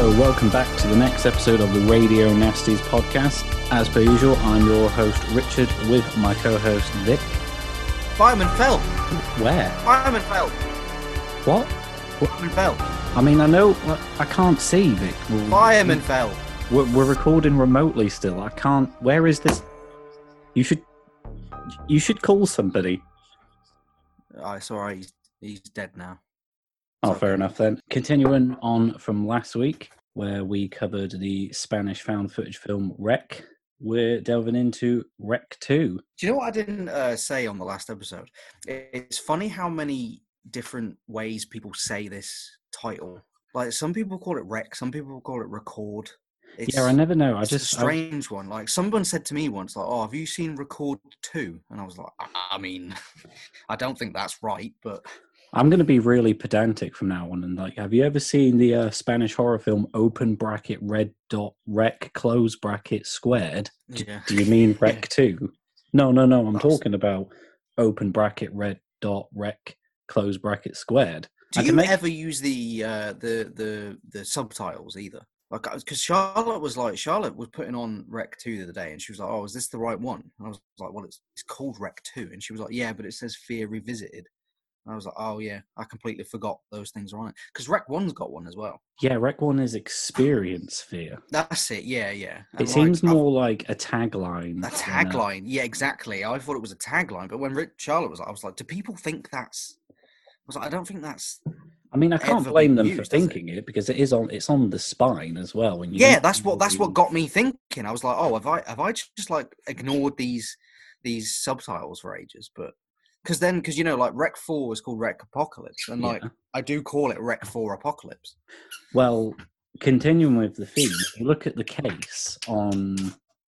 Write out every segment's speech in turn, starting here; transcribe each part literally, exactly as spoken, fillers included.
So, welcome back to the next episode of the Radio Nasties podcast. As per usual, I'm your host, Richard, with my co-host, Vic. Fireman fell. Where? Fireman fell. What? Fireman fell. I mean, I know, I can't see, Vic. We're, Fireman fell. We're, we're recording remotely still. I can't, where is this? You should, you should call somebody. Oh, it's all right. He's, he's dead now. Oh, Okay. fair enough then. Continuing on from last week, where we covered the Spanish found footage film Rec, we're delving into Rec two. Do you know what I didn't uh, say on the last episode? It's funny how many different ways people say this title. Like, some people call it Rec, some people call it Record. It's, Yeah, I never know. I it's just a strange one. Like, someone said to me once, like, "Oh, have you seen Record two?" And I was like, I, I mean, I don't think that's right, but... I'm going to be really pedantic from now on. And like, have you ever seen the uh, Spanish horror film Open Bracket Red Dot Rec Close Bracket Squared? D- Yeah. Do you mean Rec Yeah. two? No, no, no. I'm That's- talking about Open Bracket Red Dot Rec Close Bracket Squared. Do And you to make- ever use the uh, the the the subtitles either? Like, because Charlotte was like, Charlotte was putting on Rec two the other day, and she was like, "Oh, is this the right one?" And I was like, "Well, it's it's called Rec two," and she was like, "Yeah, but it says Fear Revisited." And I was like, "Oh yeah, I completely forgot those things are on it." Because Rec one's got one as well. Yeah, Rec one is Experience Fear. That's it. Yeah, yeah. And It like, seems I've- more like a tagline. a than tagline. Yeah, exactly. I thought it was a tagline, but when Rick Charlotte was, like, I was like, "Do people think that's?" I was like, "I don't think that's." I mean, I can't ever blame been them for used, has it? thinking it because it is on. It's on the spine as well. When you Yeah, don't that's what that's what really- got me thinking. I was like, "Oh, have I have I just like ignored these these subtitles for ages?" But because then, because you know, like Rec Four was called Rec Apocalypse, and like Yeah. I do call it Rec Four Apocalypse. Well, continuing with the theme, if you look at the case on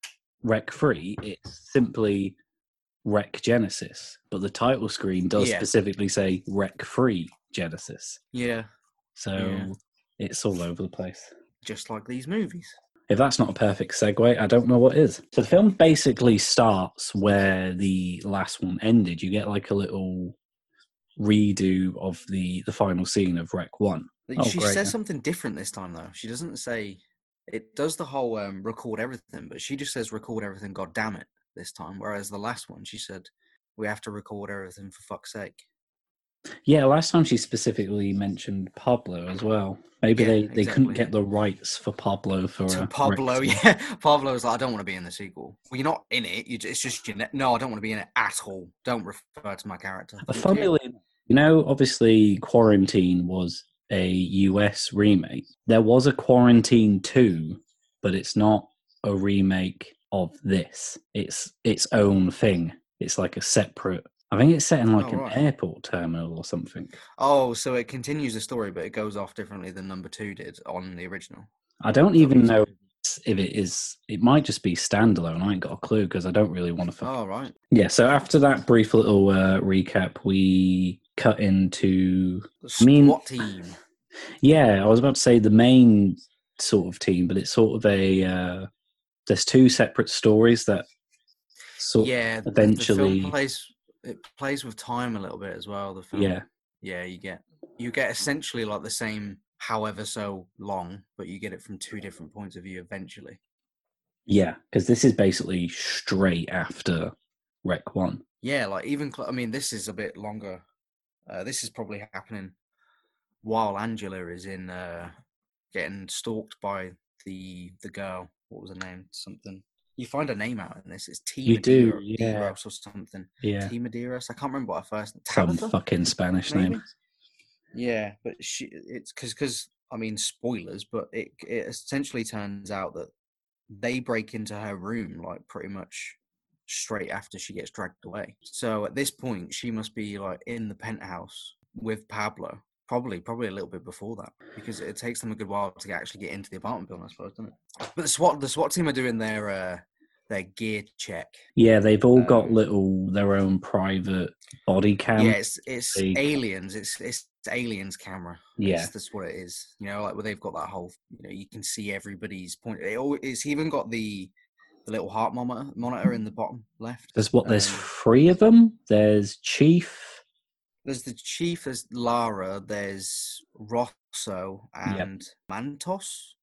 Rec three, it's simply Rec Genesis, but the title screen does Yeah. specifically say Rec three Genesis. Yeah, So Yeah. it's all over the place. just like these movies. If that's not a perfect segue, I don't know what is. So the film basically starts where the last one ended. You get like a little redo of the, the final scene of Rec one. Oh, she great, says yeah. something different this time, though. She doesn't say it does the whole um, record everything, but she just says record everything. God damn it! This time, whereas the last one, she said we have to record everything for fuck's sake. Yeah, last time she specifically mentioned Pablo as well. Maybe Yeah, they, they couldn't exactly, get yeah. the rights for Pablo for To uh, Pablo, Rex. yeah. Pablo was like, I don't want to be in the sequel. Well, you're not in it. You, it's just your ne- no. I don't want to be in it at all. Don't refer to my character. Thank you. Funnily, you know, obviously Quarantine was a U S remake. There was a Quarantine two, but it's not a remake of this. It's its own thing. It's like a separate. I think it's set in like Oh, an right. airport terminal or something. Oh, so it continues the story, but it goes off differently than number two did on the original. I don't Is that what even you're know saying? if it is. It might just be standalone. I ain't got a clue because I don't really want to. Oh, right. Yeah, so after that brief little uh, recap, we cut into. The I mean- SWAT team. Yeah, I was about to say the main sort of team, but it's sort of a. Uh, there's two separate stories that sort Yeah, the- eventually. the film plays it plays with time a little bit as well. The film. Yeah, Yeah, you get you get essentially like the same, however so long, but you get it from two different points of view eventually. yeah, because this is basically straight after Rec one. Yeah, like even cl- I mean, this is a bit longer. Uh, this is probably happening while Angela is in uh, getting stalked by the the girl. What was her name? Something. You find her name out in this. It's T. You do, Medeiros yeah. or something. Yeah, T. Medeiros. I can't remember what her first name. some Tabitha? fucking Spanish maybe? name. Yeah, but she it's because because I mean spoilers, but it it essentially turns out that they break into her room like pretty much straight after she gets dragged away. So at this point, she must be like in the penthouse with Pablo. Probably, probably a little bit before that, because it takes them a good while to actually get into the apartment building, I suppose, doesn't it? But the SWAT, the SWAT team are doing their uh, their gear check. Yeah, they've all got Um, little their own private body cam. yeah, it's it's they- aliens. It's it's aliens camera. Yeah. It's, that's what it is. You know, like where they've got that whole. You know, you can see everybody's point. It, al- it's even got the the little heart monitor monitor in the bottom left. There's what? There's Um, three of them. There's Chief. There's the chief. There's Lara. There's Rosso Yep. and Mantos.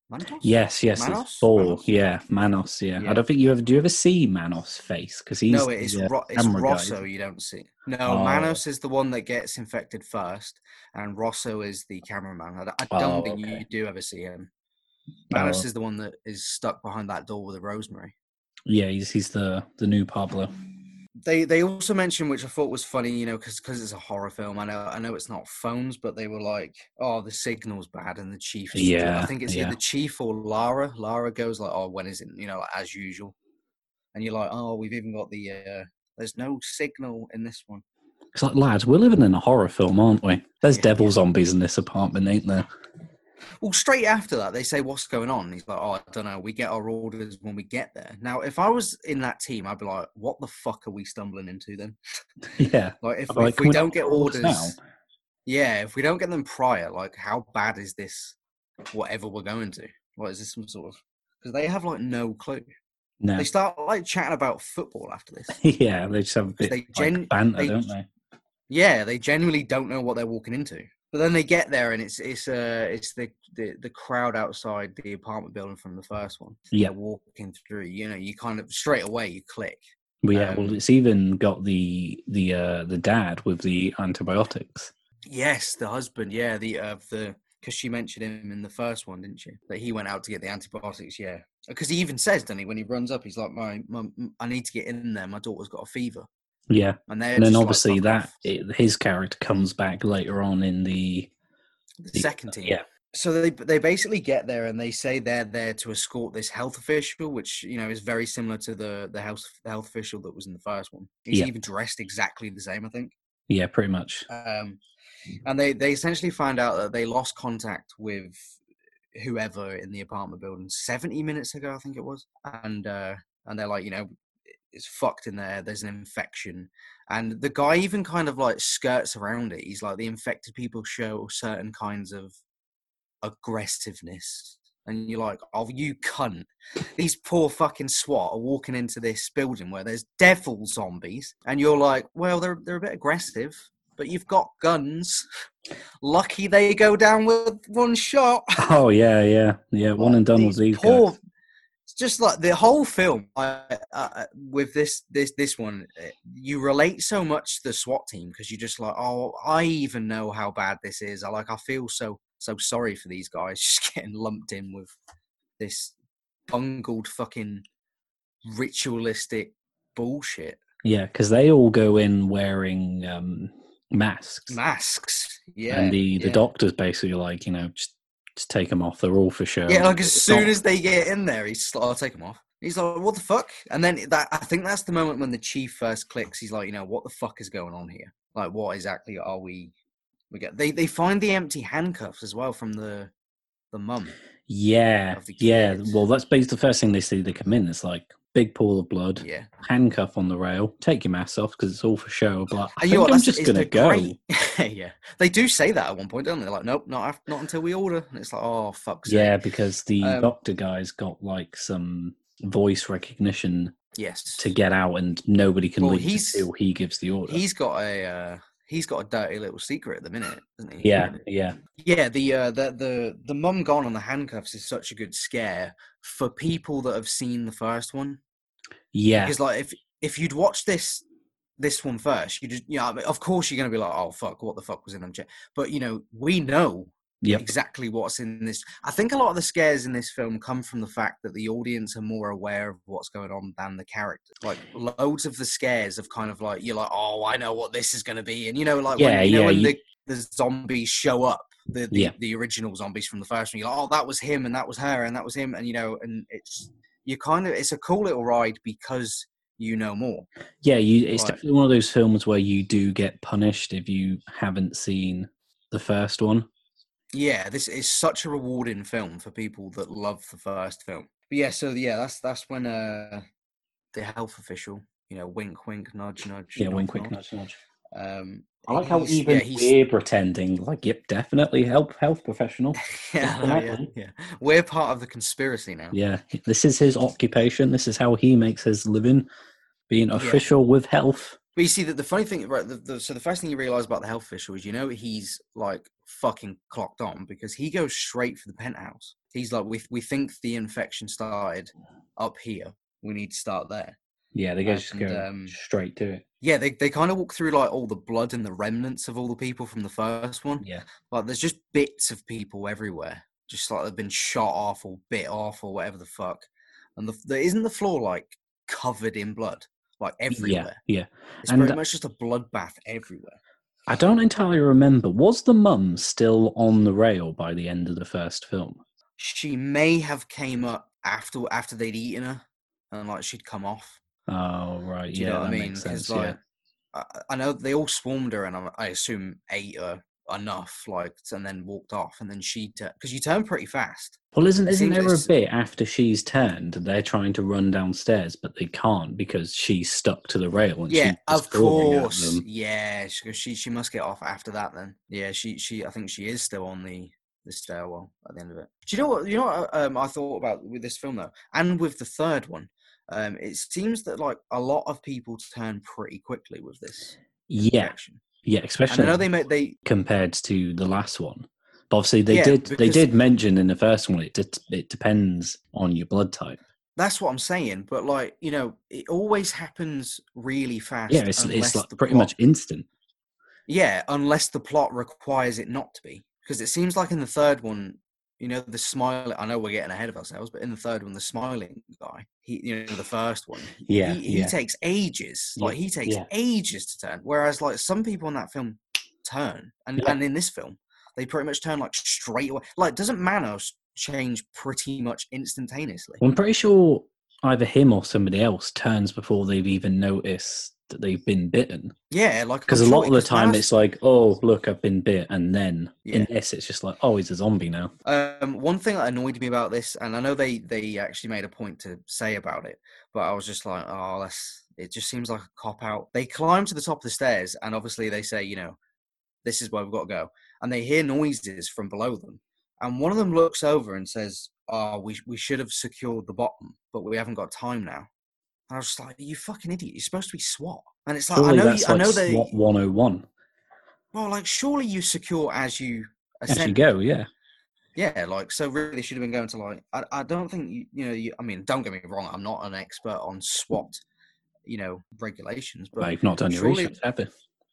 Manos? Yes, yes, Manos? it's Thor. Manos? Yeah, Manos. Yeah. Yeah. I don't think you ever do. You ever see Manos' face? Because he's No, it is the uh, Ro- it's camera guy. Rosso. isn't he? You don't see. No, Oh, Manos is the one that gets infected first, and Rosso is the cameraman. I, I don't oh, think okay. you do ever see him. Oh, Manos is the one that is stuck behind that door with a rosemary. yeah, he's he's the the new Pablo. They they also mentioned, which I thought was funny, you know, because it's a horror film. I know I know it's not phones, but they were like, "Oh, the signal's bad," and the chief. Is, Yeah, I think it's yeah. either chief or Lara. Lara goes like, "Oh, when is it?" You know, like, as usual. And you're like, "Oh, we've even got the. Uh, there's no signal in this one." It's like, lads, we're living in a horror film, aren't we? There's Yeah, devil yeah. zombies in this apartment, ain't there? Well, straight after that, they say, "What's going on?" And he's like, "Oh, I don't know. We get our orders when we get there." Now, if I was in that team, I'd be like, "What the fuck are we stumbling into then?" Yeah. Like, if, I'm like, if can we we don't not get call this orders, now? yeah, if we don't get them prior, like, how bad is this? Whatever we're going to, what is this some sort of? Because they have like no clue. No. They start like chatting about football after this. Yeah, they just have a bit They like gen- banter, they- don't they? Yeah, they genuinely don't know what they're walking into. But then they get there, and it's it's uh it's the, the the crowd outside the apartment building from the first one. Yeah. They're walking through. You know, you kind of straight away you click. But yeah, well, Um, it's even got the the uh, the dad with the antibiotics. Yes, the husband. Yeah, the of uh, the because she mentioned him in the first one, didn't she? That he went out to get the antibiotics. Yeah, because he even says, doesn't he, when he runs up, he's like, "My, my, I need to get in there. My daughter's got a fever." Yeah, And they're and then just obviously like, "Fuck that off." it, his character comes back later on in the, The the second team. Yeah, So they they basically get there and they say they're there to escort this health official, which you know is very similar to the the health the health official that was in the first one. He's Yeah. even dressed exactly the same, I think. yeah, pretty much. Um, and they they essentially find out that they lost contact with whoever in the apartment building seventy minutes ago, I think it was, and uh, and they're like, you know, it's fucked in there. There's an infection, and the guy even kind of like skirts around it. He's like, the infected people show certain kinds of aggressiveness, and you're like, oh, you cunt! These poor fucking SWAT are walking into this building where there's devil zombies, and you're like, well, they're they're a bit aggressive, but you've got guns. Lucky they go down with one shot. Oh yeah, yeah, yeah. One Like, and done with these these poor. guys. It's just like the whole film. I, uh, with this this this one, you relate so much to the SWAT team because you're just like, oh, I even know how bad this is. I like, I feel so so sorry for these guys just getting lumped in with this bungled fucking ritualistic bullshit. Yeah, because they all go in wearing um, masks, Masks, yeah, and the the yeah. doctor's basically like, you know, just just take them off. They're all for show. Yeah, like as It's soon not- as they get in there, he's like, I'll take them off. He's like, what the fuck? And then that I think that's the moment when the chief first clicks. He's like, you know, what the fuck is going on here? Like, what exactly are we? We get they they find the empty handcuffs as well from the the mum. Yeah, of the yeah. kids. Well, that's basically the first thing they see. They come in. It's like big pool of blood, Yeah, handcuff on the rail. Take your mask off because it's all for show. But I and think you know what? I'm That's just is gonna the go. great. Yeah, they do say that at one point, don't they? They're like, nope, not after, not until we order. And it's like, oh fuck's sake. Yeah, because the Um, doctor guy's got like some voice recognition Yes. to get out, and nobody can Well, leave he's- until he gives the order. He's got a uh, he's got a dirty little secret at the minute, doesn't he? Yeah, yeah, Yeah, the uh, the the the mum gone on the handcuffs is such a good scare for people that have seen the first one. yeah. Because like if if you'd watched this this one first, you just yeah, you know, of course you're gonna be like, oh fuck, what the fuck was in them? But you know, we know Yep. exactly what's in this. I think a lot of the scares in this film come from the fact that the audience are more aware of what's going on than the characters. Like loads of the scares of kind of like you're like, oh, I know what this is going to be, and you know, like Yeah, when, you know yeah, when you- the the zombies show up, the the, Yeah. the original zombies from the first one, you're like, oh, that was him, and that was her, and that was him, and you know, and it's you kind of it's a cool little ride because you know more. Yeah, you. It's Right. definitely one of those films where you do get punished if you haven't seen the first one. Yeah, this is such a rewarding film for people that love the first film. But yeah, so yeah, that's that's when uh the health official, you know, wink, wink, nudge, nudge. Yeah, nod, wink, wink, nod. nudge, nudge. Um, I like how he's- even yeah, he's, we're pretending like, yep, definitely help health professional. yeah, I know, yeah, definitely. yeah, we're part of the conspiracy now. Yeah, this is his occupation. This is how he makes his living, being Yeah. official with health. But you see that the funny thing, right? The, the, so the first thing you realize about the health official is, you know, he's like fucking clocked on because he goes straight for the penthouse. He's like, we we think the infection started up here. We need to start there. Yeah, they go just And, go um, straight to it. Yeah, they they kind of walk through like all the blood and the remnants of all the people from the first one. Yeah. Like there's just bits of people everywhere, just like they've been shot off or bit off or whatever the fuck. And the, the isn't the floor like covered in blood, like everywhere. Yeah, yeah. It's And pretty much just a bloodbath everywhere. I don't entirely remember. Was the mum still on the rail by the end of the first film? She may have came up after after they'd eaten her, and like she'd come off. Oh, right. Do you Yeah, know what I that mean? makes sense. Because Yeah. like I, I know they all swarmed her, and I, I assume ate her enough, like, and then walked off, and then she because you turn pretty fast. Well, isn't It isn't seems there a it's- bit after she's turned? They're trying to run downstairs, but they can't because she's stuck to the rail and Yeah, she's just of clawing at course. them. Yeah, she, she she must get off after that then. Yeah, she she I think she is still on the the stairwell at the end of it. Do you know what you know what um, I thought about with this film though, and with the third one? Um, it seems that like a lot of people turn pretty quickly with this Yeah, infection. yeah, And I especially know they made they compared to the last one. But obviously, they Yeah, did they because- did mention in the first one it de- it depends on your blood type. That's what I'm saying, but like you know, it always happens really fast. Yeah, it's unless it's like the pretty plot- much instant. Yeah, unless the plot requires it not to be, because it seems like in the third one, you know, the smile. I know we're getting ahead of ourselves, but in the third one, the smiling guy, he, you know, the first one, Yeah, he, he yeah. takes ages. Like he takes yeah. ages to turn, whereas like some people in that film turn, and Yeah. and in this film, they pretty much turn like straight away. Like, doesn't Manos change pretty much instantaneously? Well, I'm pretty sure either him or somebody else turns before they've even noticed that they've been bitten. Yeah, like Because I'm a sure- lot of the 'cause time Manos- it's like, oh, look, I've been bit. And then in Yeah. this, it's just like, oh, he's a zombie now. Um, one thing that annoyed me about this, and I know they they actually made a point to say about it, but I was just like, oh, that's it. Just seems like a cop out. They climb to the top of the stairs, and obviously they say, you know, this is where we've got to go, and they hear noises from below them, and one of them looks over and says, "Oh, we we should have secured the bottom, but we haven't got time now." And I was just like, "You fucking idiot! You're supposed to be SWAT." And it's like, Surely I know, that's you, like I know they. SWAT one oh one. Well, like, surely you secure as you As you ascend. go, yeah. Yeah, like, so really should have been going to, like, I, I don't think, you, you know, you, I mean, don't get me wrong, I'm not an expert on SWAT, you know, regulations, but But you've not done your surely- research, have you?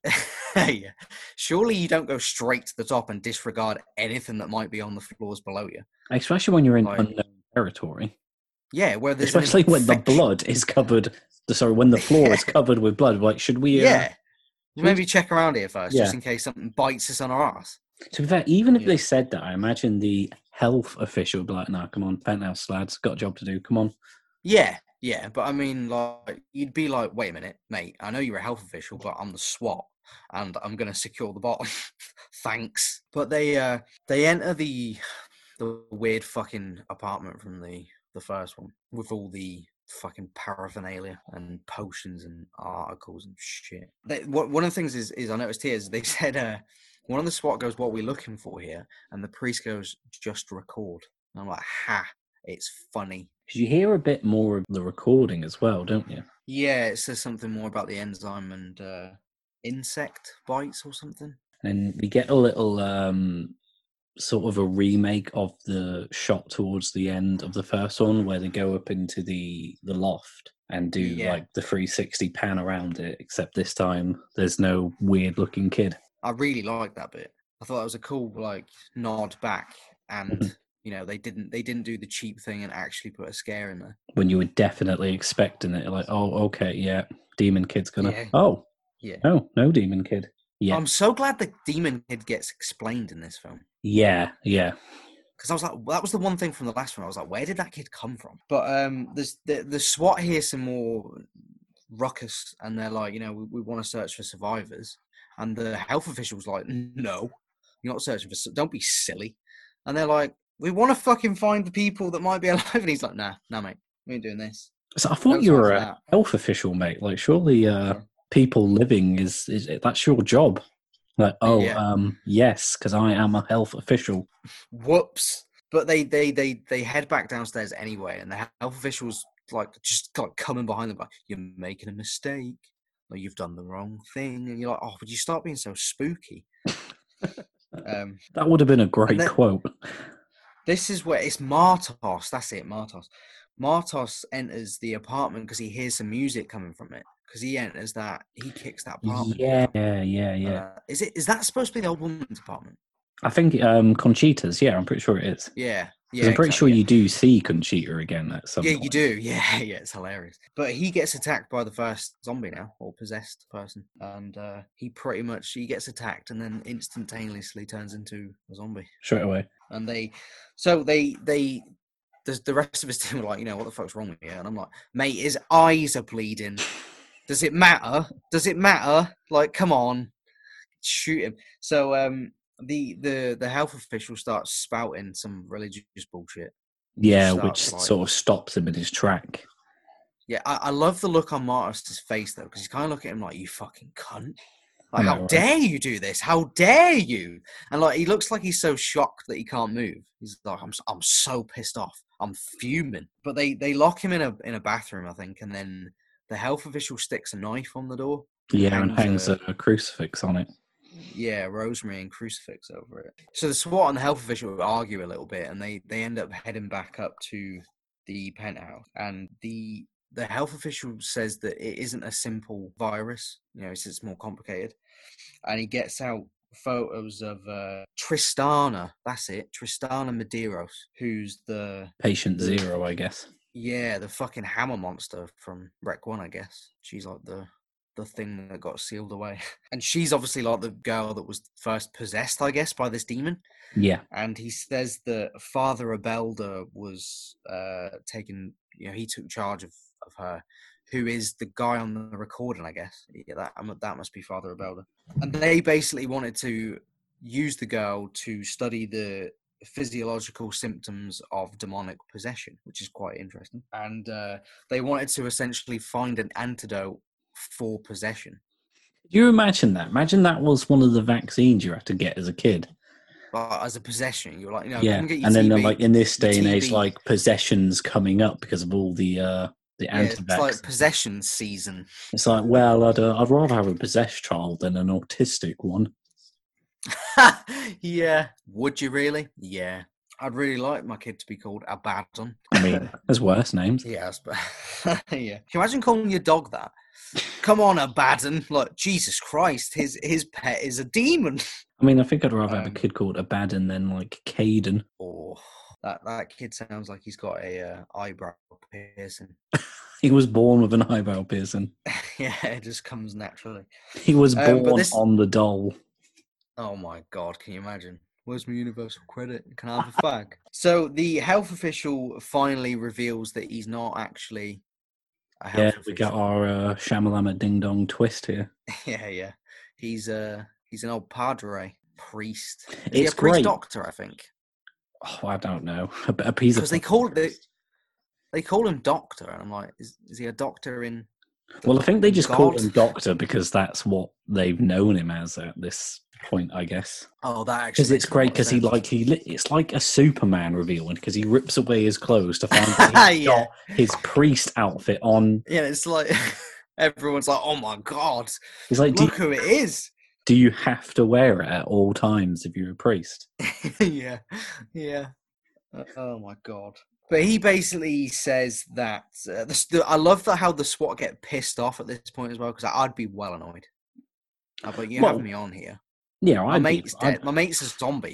yeah, surely you don't go straight to the top and disregard anything that might be on the floors below you. Especially when you're in Like- unknown territory. Yeah, where there's an Especially when the infection- blood is covered. Sorry, when the floor is Yeah. covered with blood. Like, should we? Uh, Yeah. Maybe check around here first, just Yeah. in case something bites us on our ass. To be fair, even if Yeah. they said that, I imagine the health official would be like, "Nah, come on, penthouse lads, got a job to do. Come on." Yeah, yeah, but I mean, like, you'd be like, wait a minute, mate, I know you're a health official, but I'm the SWAT, and I'm going to secure the bottom. Thanks. But they uh, they enter the the weird fucking apartment from the, the first one with all the fucking paraphernalia and potions and articles and shit. They, what, one of the things is, is I noticed here is they said, uh, one of the SWAT goes, "What are we looking for here?" And the priest goes, "Just record." And I'm like, ha, it's funny. 'Cause you hear a bit more of the recording as well, don't you? Yeah, it says something more about the enzyme and uh, insect bites or something. And we get a little um, sort of a remake of the shot towards the end of the first one, where they go up into the the loft and do Yeah. like the three sixty pan around it. Except this time, there's no weird looking kid. I really liked that bit. I thought that was a cool like nod back, and Mhm. you know they didn't they didn't do the cheap thing and actually put a scare in there. When you were definitely expecting it, like, oh, okay, yeah, demon kid's gonna. Yeah. Oh, Yeah. no, no demon kid. Yeah, I'm so glad the demon kid gets explained in this film. yeah, yeah. Because I was like, that was the one thing from the last one. I was like, where did that kid come from? But um, there's the, the SWAT hears some more ruckus, and they're like, you know, we, we want to search for survivors. And the health official's like, no, you're not searching for. su- Don't be silly. And they're like, we want to fucking find the people that might be alive. And he's like, nah, nah, mate, we ain't doing this. So I thought No you time were for a that. health official, mate. Like, surely uh, Yeah. people living is, is that's your job. Like, oh, Yeah. um, yes, because I am a health official. Whoops. But they they they they head back downstairs anyway, and the health officials like just like coming behind them, like, you're making a mistake, or you've done the wrong thing, and you're like, oh, would you start being so spooky? Um, That would have been a and great then quote. this is where it's Martos. That's it, Martos. Martos enters the apartment because he hears some music coming from it. Because he enters that, he kicks that apartment Yeah, down. yeah, yeah. Uh, is it? Is that supposed to be the old woman's apartment? I think um, Conchita's. Yeah, I'm pretty sure it is. Yeah, Because yeah, I'm pretty sure exactly. Yeah. you do see Conchita again at some Yeah, point. you do. Yeah, yeah, it's hilarious. But he gets attacked by the first zombie now, or possessed person, and uh, he pretty much he gets attacked and then instantaneously turns into a zombie. Straight away. And they, so they they, the, the rest of his team were like, you know, what the fuck's wrong with you? And I'm like, mate, his eyes are bleeding. Does it matter? Does it matter? Like, come on, shoot him. So um, the the the health official starts spouting some religious bullshit. Yeah, Starts, which like, sort of stops him in his track. Yeah, I, I love the look on Martus's face though, because he's kind of looking at him like, "You fucking cunt! Like, I know, how right? dare you do this? How dare you?" And like, he looks like he's so shocked that he can't move. He's like, "I'm, I'm so pissed off. I'm fuming." But they, they lock him in a in a bathroom, I think, and then the health official sticks a knife on the door. And Yeah, and hangs hangs a, a crucifix on it. yeah, rosemary and crucifix over it. So the SWAT and the health official argue a little bit, and they they end up heading back up to the penthouse. And the the health official says that it isn't a simple virus. You know, it's, it's more complicated. And he gets out photos of uh, Tristana. That's it, Tristana Medeiros, who's the Patient the zero, I guess. yeah the fucking hammer monster from Rec One, I guess. She's like the the thing that got sealed away. And she's obviously like the girl that was first possessed, I guess, by this demon. Yeah. And he says that Father Abelda was uh, taken, you know, he took charge of, of her, who is the guy on the recording, I guess. Yeah, that, that must be Father Abelda. And they basically wanted to use the girl to study the physiological symptoms of demonic possession, which is quite interesting. And uh, they wanted to essentially find an antidote for possession. Do you imagine that? Imagine that was one of the vaccines you had to get as a kid. But as a possession, you're like, you know, Yeah, come get your and then T B, like in this day and age, T B. like possessions coming up because of all the uh the Yeah, anti-vax. it's like possession season. It's like, well, I'd uh, I'd rather have a possessed child than an autistic one. Yeah, would you really? Yeah, I'd really like my kid to be called Abaddon. I mean, there's worse names. Yeah, yeah. Can you imagine calling your dog that? Come on, Abaddon! Like, Jesus Christ, his his pet is a demon. I mean, I think I'd rather have Um, a kid called Abaddon than like Caden. Oh, that that kid sounds like he's got a uh, eyebrow piercing. He was born with an eyebrow piercing. Yeah, it just comes naturally. He was Um, but born this- on the doll. Oh my God, can you imagine? Where's my universal credit? Can I have a fag? So the health official finally reveals that he's not actually a health Yeah, official. we got our uh, Shamalama Ding Dong twist here. Yeah, yeah. He's uh he's an old padre, priest. Is It's he a priest great. doctor, I think? Oh, I don't know. A, a piece of Because they call they, they call him doctor, and I'm like, is is he a doctor in? Well, I think they just God? call him Doctor because that's what they've known him as at this point, I guess. Oh, that actually. Because it's makes a great lot of because he sense. like he li- it's like a Superman reveal because he rips away his clothes to find that he's Yeah. got his priest outfit on. Yeah, it's like everyone's like, oh my God, He's like, do look you, who it is. do you have to wear it at all times if you're a priest? Yeah, yeah. Uh, oh my God. But he basically says that uh, the, the, I love that how the SWAT get pissed off at this point as well, because I'd be well annoyed. Uh, but you Well, have me on here. Yeah, My I'd mate's be, I'd, dead. My mate's a zombie.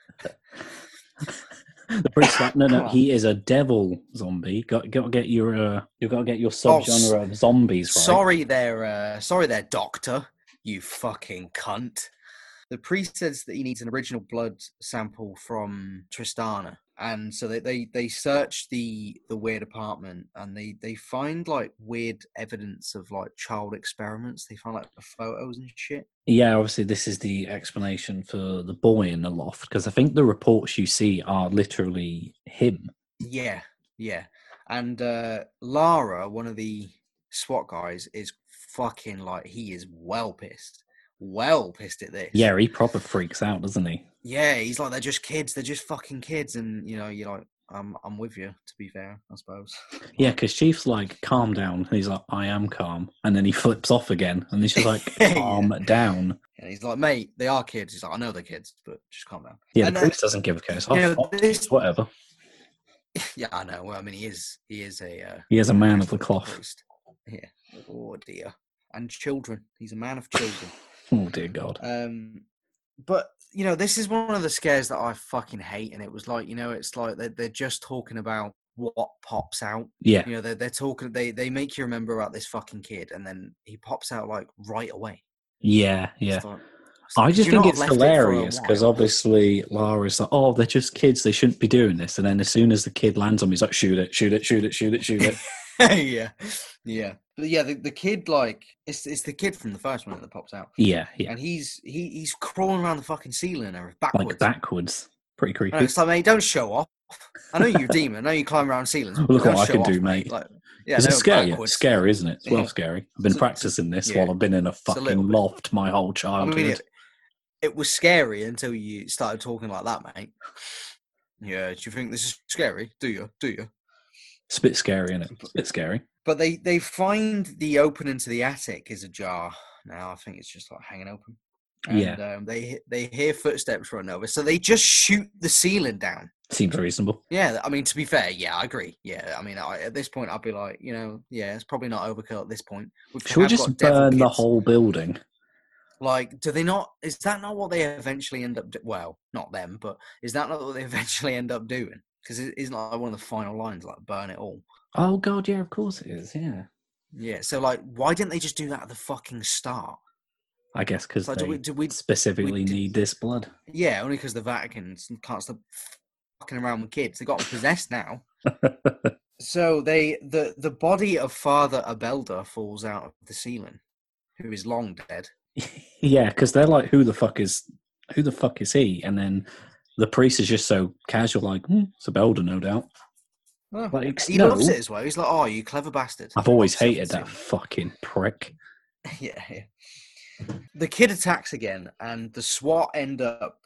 the priest's like, no, Come no, on. he is a devil zombie. Got, got to get your, uh, you got to get your Oh, subgenre of zombies right. Sorry, there. Uh, sorry, there, doctor. You fucking cunt. The priest says that he needs an original blood sample from Tristana, and so they, they, they search the the weird apartment, and they, they find like weird evidence of like child experiments. They find like photos and shit. Yeah, obviously this is the explanation for the boy in the loft because I think the reports you see are literally him. Yeah, yeah. And uh, Lara, one of the SWAT guys, is fucking like, he is well pissed. Well pissed at this. Yeah, he proper freaks out, doesn't he? Yeah, he's like, they're just kids. They're just fucking kids. And, you know, you're like, I'm I'm with you. To be fair, I suppose. Yeah, because Chief's like, calm down. And he's like, I am calm. And then he flips off again. And then she's like, calm Yeah. down. And he's like, mate, they are kids. He's like, I know they're kids, but just calm down. Yeah, and, the uh, priest doesn't give a care. Oh, you know, fuck this- kids, whatever. Yeah, I know. Well, I mean, he is he is a uh, He is a man of the Catholic cloth. priest. Yeah. Oh dear. And children. He's a man of children. Oh, dear God. Um, but you know, this is one of the scares that I fucking hate. And it was like, you know, it's like they're, they're just talking about what pops out. Yeah. You know, they're they're talking. They they make you remember about this fucking kid, and then he pops out like right away. Yeah, yeah. It's like, it's like, I could just you think not it's have left it for a hilarious because while? obviously Lara's like, oh, they're just kids. They shouldn't be doing this. And then as soon as the kid lands on me, he's like, shoot it, shoot it, shoot it, shoot it, shoot it. yeah, yeah, but yeah, the, the kid like it's it's the kid from the first one that pops out, Yeah, yeah. and he's he he's crawling around the fucking ceiling and everything, backwards. Like backwards. Pretty I know, creepy. it's like, mate, don't show off. I know you're a demon. I know you climb around ceilings. but Look don't what I show can do, off, mate. Like, yeah, Is it no, scary? backwards. Scary, isn't it? It's well Yeah. scary. I've been So- practicing this yeah. while I've been in a It's a little fucking bit. loft my whole I childhood. mean, it, it was scary until you started talking like that, mate. Yeah, do you think this is scary? Do you? Do you? It's a bit scary, isn't it? It's a bit scary. But they, they find the opening to the attic is ajar. Now I think it's just like hanging open. And, Yeah. Um, they they hear footsteps running over, so they just shoot the ceiling down. Seems reasonable. Yeah, I mean, to be fair, yeah, I agree. Yeah, I mean, I, at this point, I'd be like, you know, yeah, it's probably not overkill at this point. We've Should we have just got devil burn the kids. whole building? Like, do they not? Is that not what they eventually end up? Do- well, not them, but is that not what they eventually end up doing? Because it isn't like one of the final lines, like burn it all. Oh, God, yeah, of course it is, yeah. Yeah. So, like, why didn't they just do that at the fucking start? I guess because Like, they do we, do we, specifically d- need this blood. yeah, only because the Vatican can't stop fucking around with kids. They got them possessed now. So they the the body of Father Abelda falls out of the ceiling, who is long dead. Yeah, because they're like, who the fuck is who the fuck is he? And then the priest is just so casual, like, hmm, it's a Belder, no doubt. Oh, Like, he no. loves it as well. He's like, "Oh, you clever bastard." I've always Pops up hated the that fucking prick. ceiling. yeah, yeah. The kid attacks again, and the SWAT end up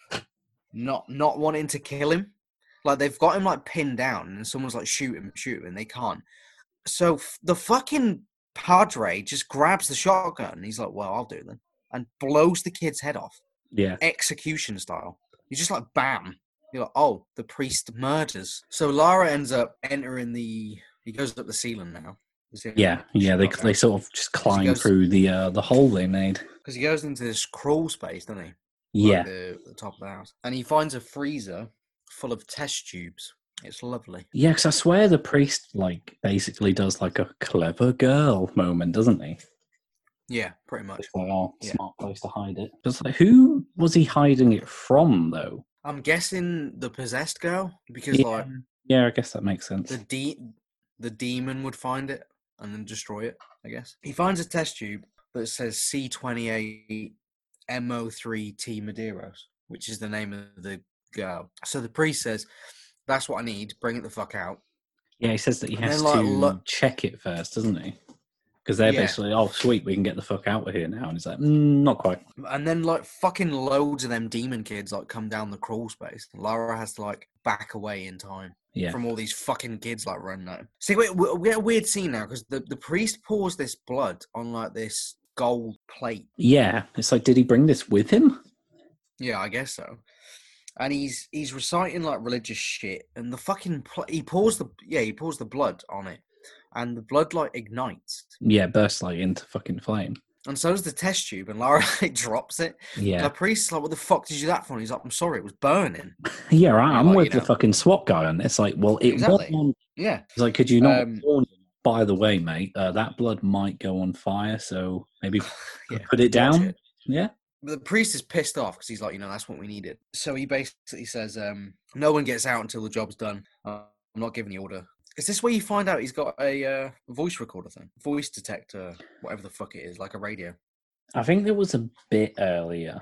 not not wanting to kill him. Like they've got him like pinned down, and someone's like, "Shoot him, shoot him," and they can't. So f- the fucking padre just grabs the shotgun, and he's like, "Well, I'll do it then," and blows the kid's head off, Yeah. execution style. He's just like, bam. You're like, oh, the priest murders. So Lara ends up entering the. He goes up the ceiling now. Yeah, yeah, they they sort of just climb goes- through the uh, the hole they made. Because he goes into this crawl space, doesn't he? Yeah, Like the, the top of the house, and he finds a freezer full of test tubes. It's lovely. yeah, because I swear the priest like basically does like a clever girl moment, doesn't he? Yeah, pretty much. It's like, oh, Yeah. smart place to hide it. Just like, who was he hiding it from though? I'm guessing the possessed girl, because Yeah. like Yeah, I guess that makes sense. the de- the demon would find it and then destroy it. I guess he finds a test tube that says C twenty-eight M O three T Medeiros, which is the name of the girl. So the priest says, "That's what I need. Bring it the fuck out." Yeah, he says that he And has then, like, to lo- check it first, doesn't he? Because they're Yeah. basically, oh, sweet, we can get the fuck out of here now. And he's like, mm, not quite. And then like fucking loads of them demon kids like come down the crawl space. Lara has to like back away in time. Yeah. From all these fucking kids like running at him. See, we, we, we get a weird scene now because the, the priest pours this blood on like this gold plate. Yeah, it's like, did he bring this with him? Yeah, I guess so. And he's he's reciting like religious shit, and the fucking pl- he pours the yeah he pours the blood on it, and the blood like ignites, Yeah, bursts like into fucking flame. and so does the test tube, and Lara like drops it. And Yeah. the priest's like, "What the fuck did you do that for?" And he's like, "I'm sorry, it was burning." Yeah, right. I'm like, with you the know. fucking SWAT guy on this. Like, well, it Exactly. was on. Yeah. It's like, could you not Um, warn him? By the way, mate, uh, that blood might go on fire, so maybe Yeah, put it watch down. it. Yeah. But the priest is pissed off because he's like, you know, that's what we needed. So he basically says, um, no one gets out until the job's done. Uh, I'm not giving the order. Is this where you find out he's got a uh, voice recorder thing? Voice detector, whatever the fuck it is, like a radio. I think there was a bit earlier.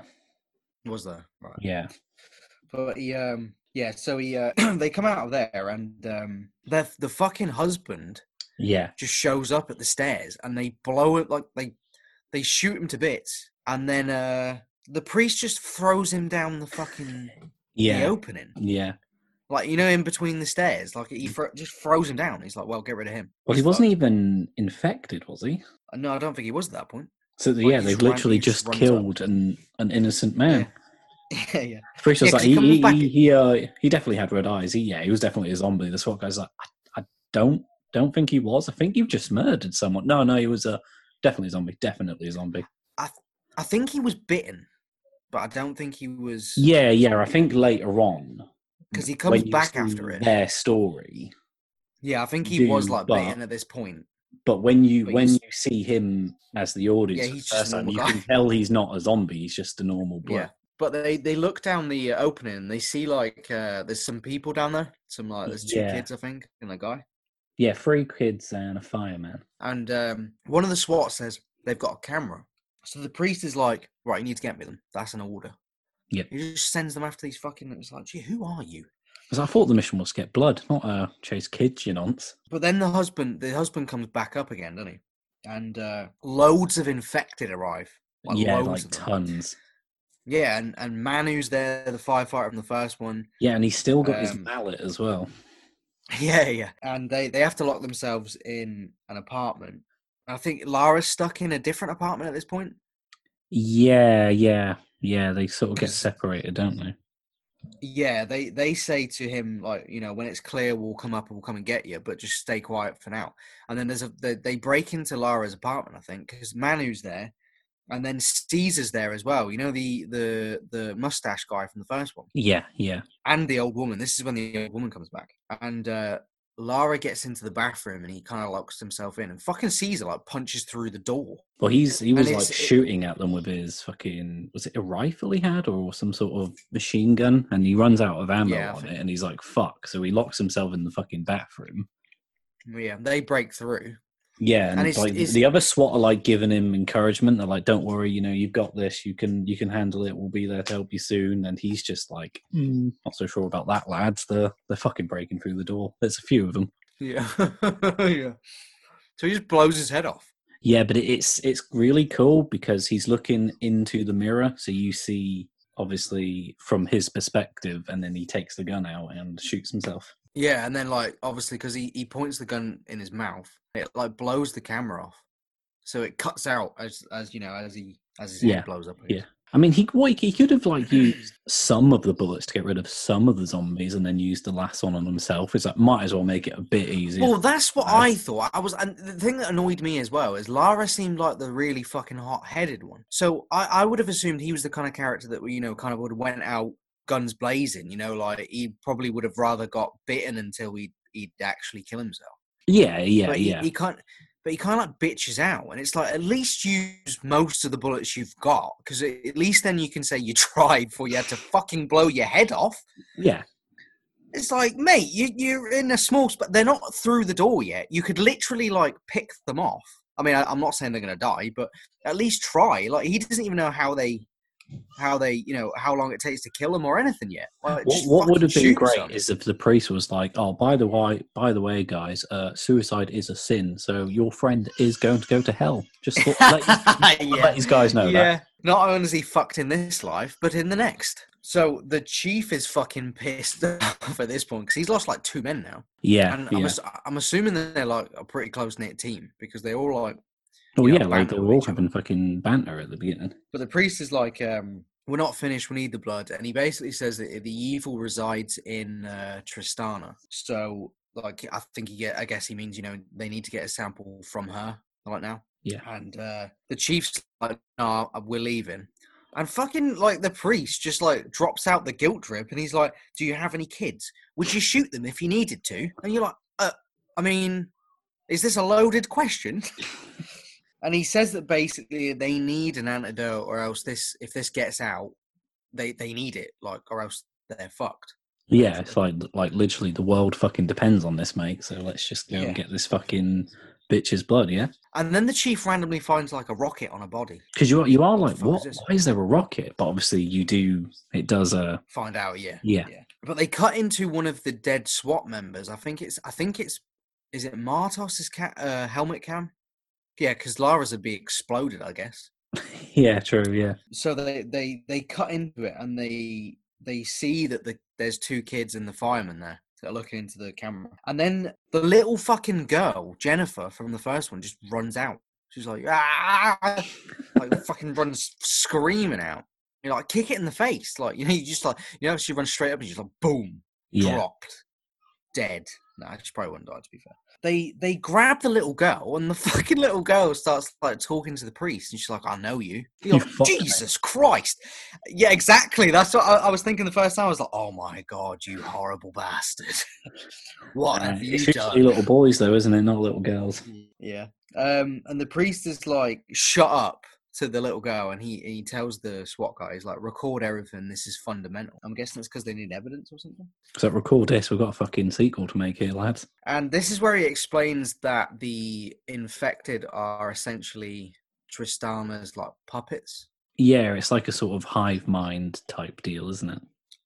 Was there? Right. Yeah. But he, um, yeah, so he, uh, they come out of there and um, the the fucking husband Yeah. just shows up at the stairs and they blow it, like, they, they shoot him to bits. And then uh, the priest just throws him down the fucking the Yeah. opening. Yeah. Like, you know, in between the stairs, like he fro- just froze him down. He's like, well, get rid of him. Well, He's he wasn't fucked. even infected, was he? No, I don't think he was at that point. So Like, yeah, he they've just ran. literally He just just runs up. killed an an innocent Yeah, man. yeah, yeah. Pretty Yeah, like because he he comes he back. he he, uh, he definitely had red eyes. He yeah, he was definitely a zombie. The SWAT guy's like, I, I don't don't think he was. I think you've just murdered someone. No, no, he was a definitely a zombie. Definitely a zombie. I, I think he was bitten, but I don't think he was. Yeah, a yeah. I zombie. think later on, Because he comes when you back see after it. their story, Yeah, I think you he do, was like but bitten at this point. but when you But when he's- you see him as the audience Yeah, for the he's just a first time, normal you guy. can tell he's not a zombie. He's just a normal blood. Yeah, but they they look down the uh, opening and they see like uh, there's some people down there. Some like there's two Yeah. kids, I think, and a guy. Yeah, three kids and a fireman. And um, one of the SWAT says they've got a camera. So the priest is like, right, you need to get me them. That's an order. Yep. He just sends them after these fucking. It's like, gee, who are you? Because I thought the mission was to get blood, not uh, chase kids, you nonce. But then the husband, the husband comes back up again, doesn't he? And uh, loads of infected arrive. Like yeah, loads like of them. tons. Yeah, and, and Manu's there, the firefighter from the first one. Yeah, and he's still got his Um, mallet as well. Yeah, yeah. And they, they have to lock themselves in an apartment. I think Lara's stuck in a different apartment at this point. Yeah, yeah, yeah. They sort of get 'Cause- separated, don't they? Yeah, they, they say to him, like, you know, when it's clear, we'll come up and we'll come and get you, but just stay quiet for now. And then there's a they, they break into Lara's apartment, I think, because Manu's there. And then Caesar's there as well. You know, the the the mustache guy from the first one. Yeah, yeah. And the old woman. This is when the old woman comes back. And uh, Lara gets into the bathroom and he kind of locks himself in. And fucking Caesar, like, punches through the door. Well, he's he was And like it's- it- shooting at them with his fucking, was it a rifle he had or some sort of machine gun? And he runs out of ammo Yeah, I on think- it, and he's like, "Fuck!" So he locks himself in the fucking bathroom. Yeah, they break through. Yeah, and, And it's- like it's- the other SWAT are like giving him encouragement. They're like, "Don't worry, you know, you've got this. You can you can handle it. We'll be there to help you soon." And he's just like, mm, "Not so sure about that, lads. They're they're fucking breaking through the door. There's a few of them." Yeah. Yeah. So he just blows his head off. Yeah, but it- it's it's really cool because he's looking into the mirror, so you see obviously from his perspective, and then he takes the gun out and shoots himself. Yeah, and then, like, obviously, because he, he points the gun in his mouth, it, like, blows the camera off. So it cuts out as, as you know, as he as his Yeah, head blows up. I yeah. guess. I mean, he what, he could have like used some of the bullets to get rid of some of the zombies, and then used the last one on himself. It's like might as well make it a bit easier. Well, that's what No. I thought. I was, and the thing that annoyed me as well is Lara seemed like the really fucking hot-headed one. So I, I would have assumed he was the kind of character that, you know, kind of would have went out guns blazing. You know, like he probably would have rather got bitten until he he'd actually kill himself. yeah, yeah, but he, yeah. he can't. But he kind of like bitches out, and it's like at least use most of the bullets you've got, because at least then you can say you tried before you had to fucking blow your head off. yeah. It's like, mate, you, you're in a small spot. They're not through the door yet. You could literally like pick them off. I mean, I, I'm not saying they're going to die, but at least try. Like he doesn't even know how they, how they, you know, how long it takes to kill them or anything yet. Like, What, just what would fucking have been shoot great some. is if the priest was like, "Oh, by the way, by the way, guys, uh, suicide is a sin, so your friend is going to go to hell." Just let, let, Yeah. let these guys know yeah. that. Not only is he fucked in this life, but in the next. So the chief is fucking pissed off at this point because he's lost like two men now. Yeah, And yeah. I'm, ass- I'm assuming that they're like a pretty close knit team because they all like. Oh you know, yeah, like banter they with were all each other. having fucking banter at the beginning. But the priest is like, um, we're not finished. We need the blood, and he basically says that the evil resides in uh, Tristana. So, like, I think he get. I guess he means, you know, they need to get a sample from her right now. Yeah. And uh, the chief's like, "No, we're leaving." And fucking like the priest just like drops out the guilt trip, and he's like, "Do you have any kids? Would you shoot them if you needed to?" And you're like, uh, "I mean, is this a loaded question?" And he says that basically they need an antidote, or else this, if this gets out, they they need it, like, or else they're fucked. Yeah, it's like like literally the world fucking depends on this, mate. So let's just go Yeah. and get this fucking bitch's blood, yeah. And then the chief randomly finds like a rocket on a body. Because you are, you are What the like, fuck what? is this? Why is there a rocket? But obviously, you do. It does. Uh, Find out, yeah, Yeah. yeah. But they cut into one of the dead SWAT members. I think it's, I think it's, is it Martos's ca- uh, helmet cam? Yeah, because Lara's would be exploded, I guess. yeah, true. Yeah, So they, they, they cut into it and they they see that the, there's two kids and the fireman there that are looking into the camera. And then the little fucking girl, Jennifer, from the first one, just runs out. She's like, ah, like fucking runs screaming out. You're like, kick it in the face. Like, you know, you just like, you know, she runs straight up and she's like, boom, Yeah. dropped, dead. No, she probably wouldn't die, to be fair. They they grab the little girl, and the fucking little girl starts like talking to the priest, and she's like, "I know you." You're You like, fucked me. Jesus Christ! Yeah, exactly. That's what I, I was thinking the first time. I was like, "Oh my God, you horrible bastard! What Uh, have you it's usually done?" little boys, though, isn't it? Not little girls. Yeah. Um, and the priest is like, "Shut up." To the little girl, and he he tells the SWAT guy, he's like, record everything, this is fundamental. I'm guessing it's because they need evidence or something. So record this, we've got a fucking sequel to make here, lads. And this is where he explains that the infected are essentially Tristana's like puppets. Yeah, it's like a sort of hive mind type deal, isn't it?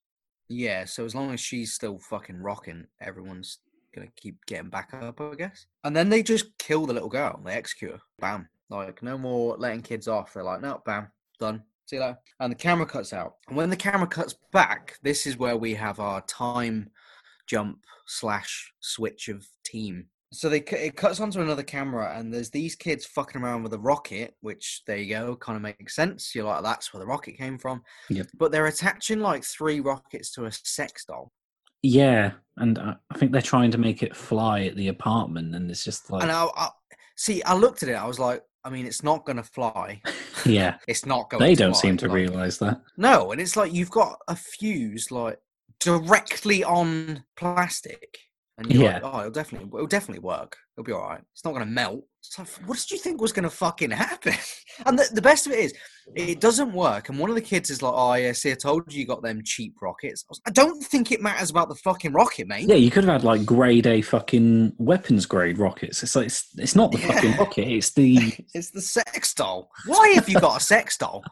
Yeah, so as long as she's still fucking rocking, everyone's gonna keep getting back up, I guess. And then they just kill the little girl, they execute her. Bam. Like, no more letting kids off. They're like, no, bam, done. See you later. And the camera cuts out. And when the camera cuts back, this is where we have our time jump slash switch of team. So they it cuts onto another camera, and there's these kids fucking around with a rocket, which, there you go, kind of makes sense. You're like, that's where the rocket came from. Yep. But they're attaching like three rockets to a sex doll. Yeah, and I I think they're trying to make it fly at the apartment, and it's just like... And I, I see, I looked at it, I was like, I mean, it's not going to fly. Yeah. It's not going They to don't fly. seem to like, realise that. No, and it's like you've got a fuse like directly on plastic. And you're Yeah. like, oh, it'll definitely, it'll definitely work. It'll be all right. It's not going to melt. It's like, what did you think was going to fucking happen? And the, the best of it is, it doesn't work. And one of the kids is like, oh, yeah, see, I told you you got them cheap rockets. I, was, I don't think it matters about the fucking rocket, mate. Yeah, you could have had like grade A fucking weapons grade rockets. It's like, it's, it's not the Yeah. fucking rocket, it's the... It's the sex doll. Why have you got a sex doll?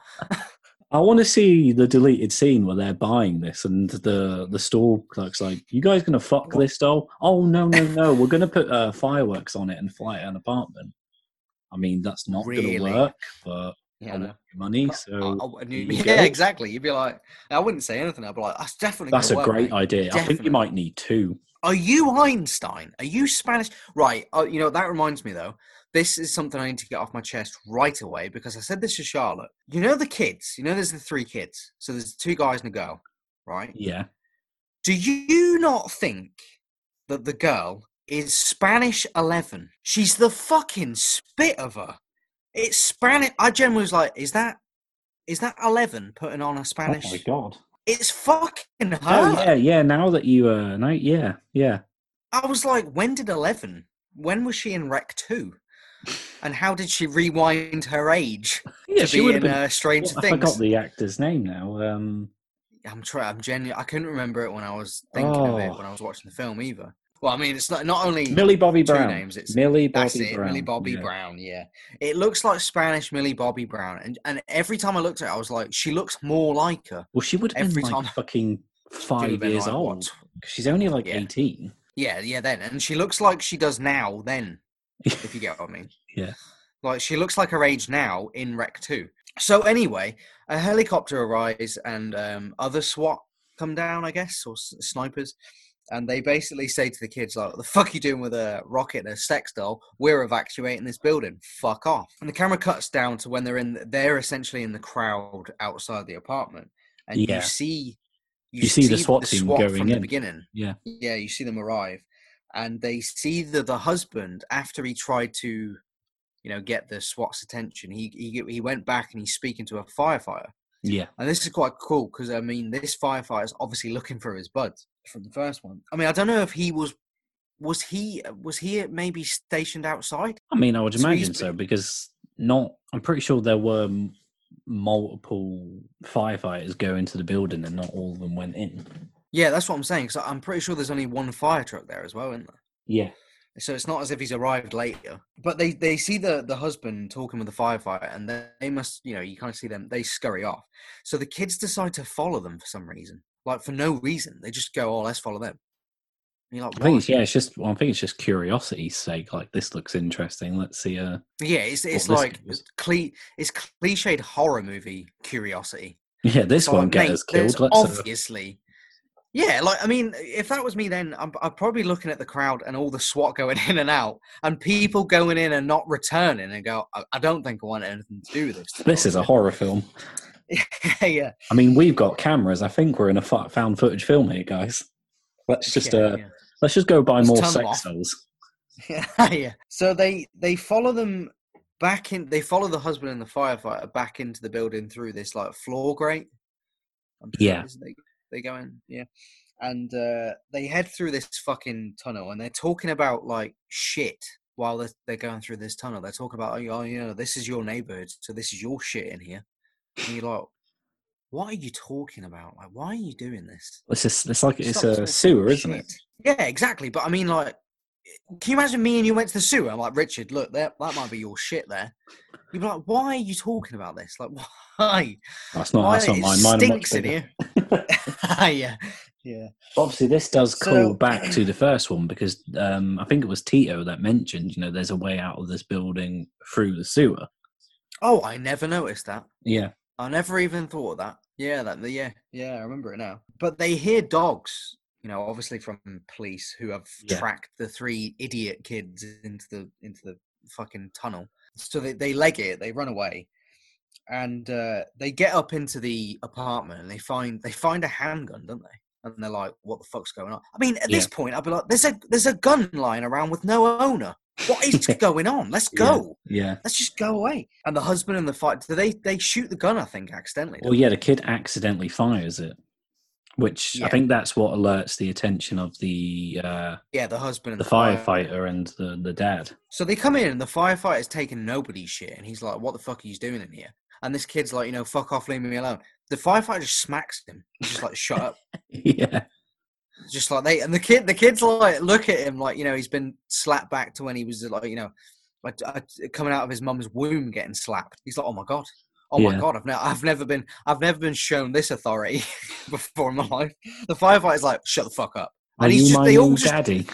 I want to see the deleted scene where they're buying this and the the store clerk's like, you guys going to fuck What? this doll? Oh, no, no, no. We're going to put uh, fireworks on it and fly it at an apartment. I mean, that's not going Really? to work, but Yeah, I I know. want your money, so... I- I- and you- you yeah, go. exactly. You'd be like, I wouldn't say anything. I'd be like, that's definitely That's a gonna work, great mate. idea. I think Definitely. you might need two. Are you Einstein? Are you Spanish? Right. Uh, you know, that reminds me, though. This is something I need to get off my chest right away because I said this to Charlotte. You know the kids? You know there's the three kids. So there's two guys and a girl, right? Yeah. Do you not think that the girl is Spanish eleven? She's the fucking spit of her. It's Spanish. I generally was like, is that is that eleven putting on a Spanish? Oh, my God. It's fucking her. Oh, yeah, yeah. Now that you... Uh, no, yeah, yeah. I was like, when did eleven? When was she in Rec two? And how did she rewind her age Yeah, to she be would in have been... uh, Stranger I Things? forgot the actor's name now. Um, I'm trying. I'm genuine. I couldn't remember it when I was thinking of it Oh. when I was watching the film either. Well, I mean, it's not not only Millie Bobby two Brown. names. It's Millie Bobby that's it, Brown. Millie Bobby yeah. Brown. Yeah, it looks like Spanish Millie Bobby Brown, and and every time I looked at her, I was like, she looks more like her. Well, she would have been Every like time- fucking She would've five been years like, old. what? 'Cause she's only like Yeah. eighteen. Yeah, yeah. Then, and she looks like she does now. Then, if you get what I mean. Yeah. Like, she looks like her age now in Rec two. So anyway, a helicopter arrives and um, other SWAT come down, I guess, or s- snipers. And they basically say to the kids, like, what the fuck are you doing with a rocket and a sex doll? We're evacuating this building. Fuck off. And the camera cuts down to when they're in, they're essentially in the crowd outside the apartment. And Yeah. you see... You see the SWAT team going from the in. beginning. Yeah. Yeah, you see them arrive. And they see that the husband, after he tried to... you know, get the SWAT's attention. He he he went back and he's speaking to a firefighter. Yeah. And this is quite cool because, I mean, this firefighter's obviously looking for his bud from the first one. I mean, I don't know if he was, was he, was he maybe stationed outside? I mean, I would So he's imagine so been- because not. I'm pretty sure there were m- multiple firefighters go into the building and not all of them went in. Yeah, that's what I'm saying. So I'm pretty sure there's only one fire truck there as well, isn't there? Yeah. So it's not as if he's arrived later. But they, they see the, the husband talking with the firefighter, and they, they must, you know, you kind of see them, they scurry off. So the kids decide to follow them for some reason. Like, for no reason. They just go, oh, let's follow them. And you're like, I think why? it's, yeah, it's just. Well, I think it's just curiosity's sake. Like, this looks interesting. Let's see. Uh, Yeah, it's it's this like goes. cli- it's cliched horror movie curiosity. Yeah, this So, won't like, get mate, us killed. there's Let's. Uh, obviously, yeah, like I mean, if that was me, then I'm, I'm probably looking at the crowd and all the SWAT going in and out, and people going in and not returning, and go, I, I don't think I want anything to do with this. To be this is honest a with horror film. you. yeah, I mean, we've got cameras. I think we're in a fa- found footage film here, guys. Let's just yeah, uh, yeah. let's just go buy Just more turn them sex off. dolls. yeah. So they they follow them back in. They follow the husband and the firefighter back into the building through this like floor grate. I'm sure Yeah. it is. They they go in, yeah, and uh, they head through this fucking tunnel, and they're talking about like shit while they're, they're going through this tunnel. They're talking about, oh, you know, this is your neighborhood, so this is your shit in here. And you're like, what are you talking about? Like, why are you doing this? It's just, it's like it's Stop a talking sewer, isn't shit. it? Yeah, exactly. But I mean, like, can you imagine me and you went to the sewer? I'm like, Richard, look, that that might be your shit there. You'd be like, why are you talking about this? Like, why? That's not why? that's not It mine. Mine are much stinks in bigger. here. yeah, yeah. Obviously, this does So- call back to the first one because um, I think it was Tito that mentioned, you know, there's a way out of this building through the sewer. Oh, I never noticed that. Yeah. I never even thought of that. Yeah, that. Yeah, yeah. I remember it now. But they hear dogs. You know, obviously from police who have Yeah. tracked the three idiot kids into the into the fucking tunnel. So they, they leg it, they run away, and uh, they get up into the apartment and they find they find a handgun, don't they? And they're like, "What the fuck's going on?" I mean, at Yeah. this point, I'd be like, "There's a there's a gun lying around with no owner. What is going on? Let's go. Yeah. Let's just go away." And the husband and the fight, do they they shoot the gun? I think accidentally. Well, yeah, the kid accidentally fires it, which I Yeah. think that's what alerts the attention of the uh, Yeah, the husband and the firefighter and the, the dad. So they come in and the firefighter's taking nobody's shit, and he's like, "What the fuck are you doing in here?" And this kid's like, "You know, fuck off, leave me alone." The firefighter just smacks him. He's just like, "Shut up." Yeah. Just like they and the kid, the kids like look at him like, you know, he's been slapped back to when he was like, you know, like uh, coming out of his mum's womb, getting slapped. He's like, "Oh my god, oh my Yeah. god, I've never, I've never been, I've never been shown this authority before in my life." The firefighter's like, "Shut the fuck up," Are and he's you just, my they all new just, daddy?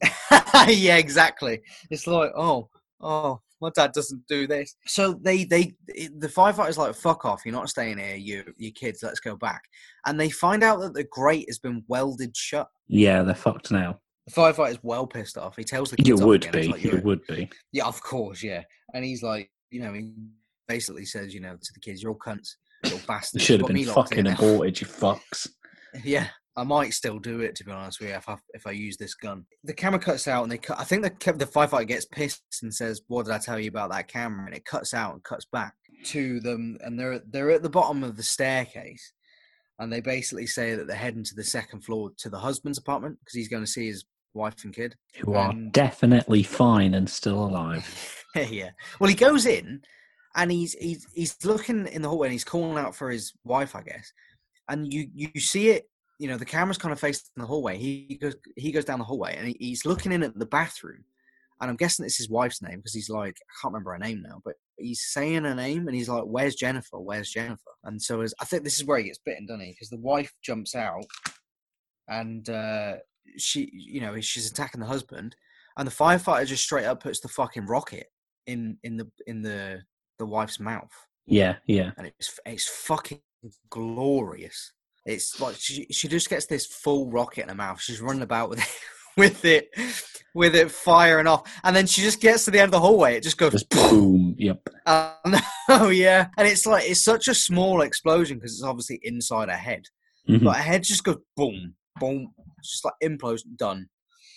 yeah, exactly. It's like, oh, oh, my dad doesn't do this. So they, they, the firefighter's like, "Fuck off! You're not staying here. You, you kids, let's go back." And they find out that the grate has been welded shut. Yeah, they're fucked now. The firefighter's well pissed off. He tells the kids, You off would again. be. He's like, You "You're-" would be. Yeah, of course, yeah. And he's like, you know, he basically says, you know, to the kids, "You're all cunts, little bastards." Should have Put been me locked in fucking now." aborted, you fucks. Yeah, I might still do it, to be honest with you, if I, if I use this gun. The camera cuts out, and they cut. I think the the firefighter gets pissed and says, "What did I tell you about that camera?" And it cuts out and cuts back to them, and they're they're at the bottom of the staircase, and they basically say that they're heading to the second floor to the husband's apartment because he's going to see his wife and kid. Who are And- definitely fine and still alive. yeah. Well, he goes in, and he's he's he's looking in the hallway, and he's calling out for his wife, I guess. And you you see it, you know, the camera's kind of facing the hallway. He goes he goes down the hallway, and he, he's looking in at the bathroom. And I'm guessing it's his wife's name because he's like, I can't remember her name now, but he's saying her name, and he's like, "Where's Jennifer? Where's Jennifer?" And so as, I think this is where he gets bitten, doesn't he? Because the wife jumps out, and uh, she, you know, she's attacking the husband, and the firefighter just straight up puts the fucking rocket in in the in the the wife's mouth, Yeah, yeah. and it's it's fucking glorious. It's like she she just gets this full rocket in her mouth. She's running about with it, with it, with it firing off, and then she just gets to the end of the hallway. It just goes Just boom. Yep. um, oh yeah, and it's like it's such a small explosion because it's obviously inside her head, Mhm. but her head just goes boom, boom, it's just like implodes, done.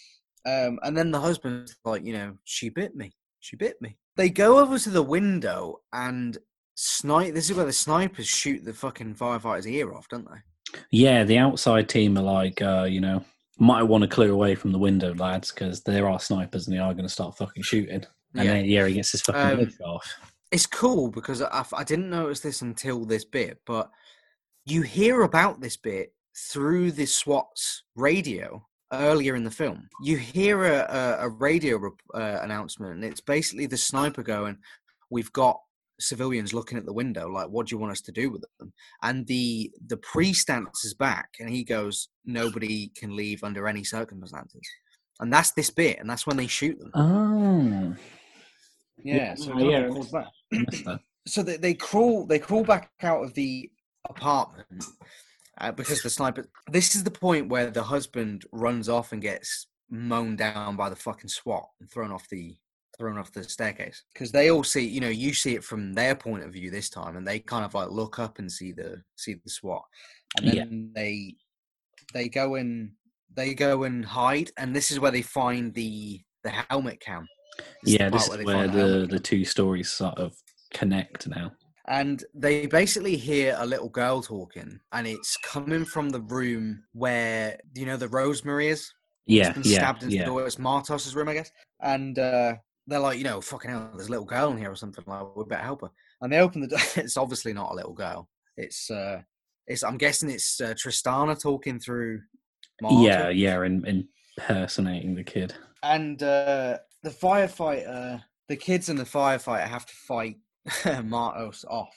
Um, and then the husband's like, you know, "She bit me, she bit me." They go over to the window and snipe. This is where the snipers shoot the fucking firefighter's ear off, don't they? Yeah, the outside team are like, uh, you know, might want to clear away from the window, lads, because there are snipers and they are going to start fucking shooting. And Yeah. then, yeah, he gets his fucking Um, head off. It's cool because I, I didn't notice this until this bit, but you hear about this bit through the SWAT's radio earlier in the film. You hear a, a, a radio uh, announcement, and it's basically the sniper going, "We've got civilians looking at the window, like, what do you want us to do with them?" And the the priest answers back, and he goes, "Nobody can leave under any circumstances." And that's this bit, and that's when they shoot them. Oh. Yeah, so Oh, yeah, calls back. I missed that. So they, they crawl they crawl back out of the apartment uh, because the sniper. This is the point where the husband runs off and gets mown down by the fucking SWAT and thrown off the thrown off the staircase. Because they all see, you know, you see it from their point of view this time, and they kind of like look up and see the see the SWAT, and then Yeah. they they go and they go and hide, and this is where they find the the helmet cam. This Yeah, is the this part is where they where find the helmet the, cam. the two stories sort of connect now. And they basically hear a little girl talking, and it's coming from the room where, you know, the Rosemary is? It's Yeah, been yeah, stabbed into yeah. the door. It's Martos's room, I guess. And uh, they're like, you know, fucking hell, there's a little girl in here or something. Like, we better help her. And they open the door. It's obviously not a little girl. It's, uh, it's. I'm guessing it's uh, Tristana talking through Marta. Yeah, yeah, and impersonating the kid. And uh, the firefighter, the kids and the firefighter have to fight Martos off.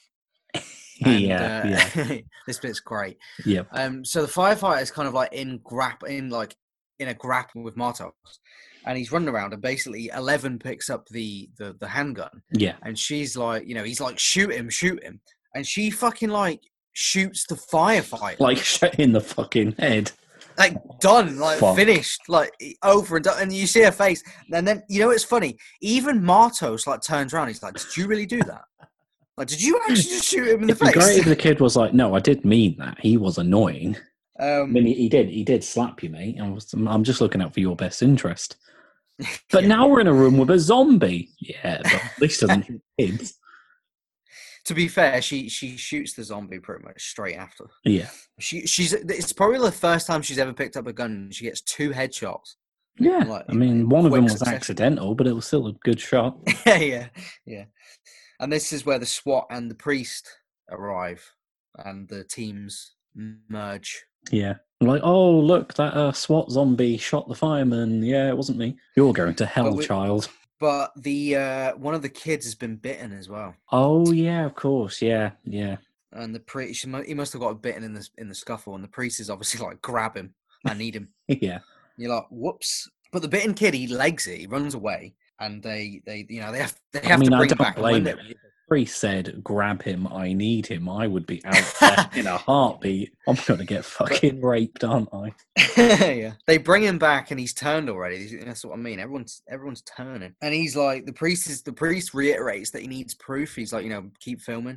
And yeah, uh, yeah. this bit's great. Yep. Um, so the firefighter is kind of like in grap in like in a grapple with Martos, and he's running around, and basically Eleven picks up the the the handgun, Yeah. and she's like, you know, he's like, shoot him, shoot him, and she fucking like shoots the firefighter, Like shot in the fucking head. like done, like Fuck. finished, like over and done, and you see her face, and then you know it's funny. Even Martos like turns around, he's like, "Did you really do that? Like, did you actually just shoot him in the It'd be great face?" if the kid was like, "No, I did mean that. He was annoying. I Um, mean, he, he did. He did slap you, mate. I was, I'm just looking out for your best interest." But yeah, now yeah. we're in a room with a zombie. Yeah, but at least doesn't hit kids. To be fair, she she shoots the zombie pretty much straight after. Yeah. She she's it's probably the first time she's ever picked up a gun. And she gets two headshots. Yeah. Like, I in- mean, in one of them quick was succession. accidental, but it was still a good shot. yeah, yeah. And this is where the SWAT and the priest arrive, and the teams merge. Yeah. Like, oh, look, that uh, SWAT zombie shot the fireman. Yeah, it wasn't me. You're going to hell, But we- child. But the uh, one of the kids has been bitten as well, Oh, yeah, of course. Yeah, yeah. and the priest he must have got bitten in the in the scuffle, and the priest is obviously like, grab him, I need him. Yeah. You're like, whoops. But the bitten kid, he legs it, he runs away, and they, they you know, they have they have I mean, to I bring him don't back. And when blame they- him. If the priest said, grab him, I need him, I would be out there in a heartbeat. I'm going to get fucking raped, aren't I? yeah, they bring him back, and he's turned already. That's what I mean. Everyone's everyone's turning, and he's like, the priest is the priest reiterates that he needs proof. He's like, you know, keep filming,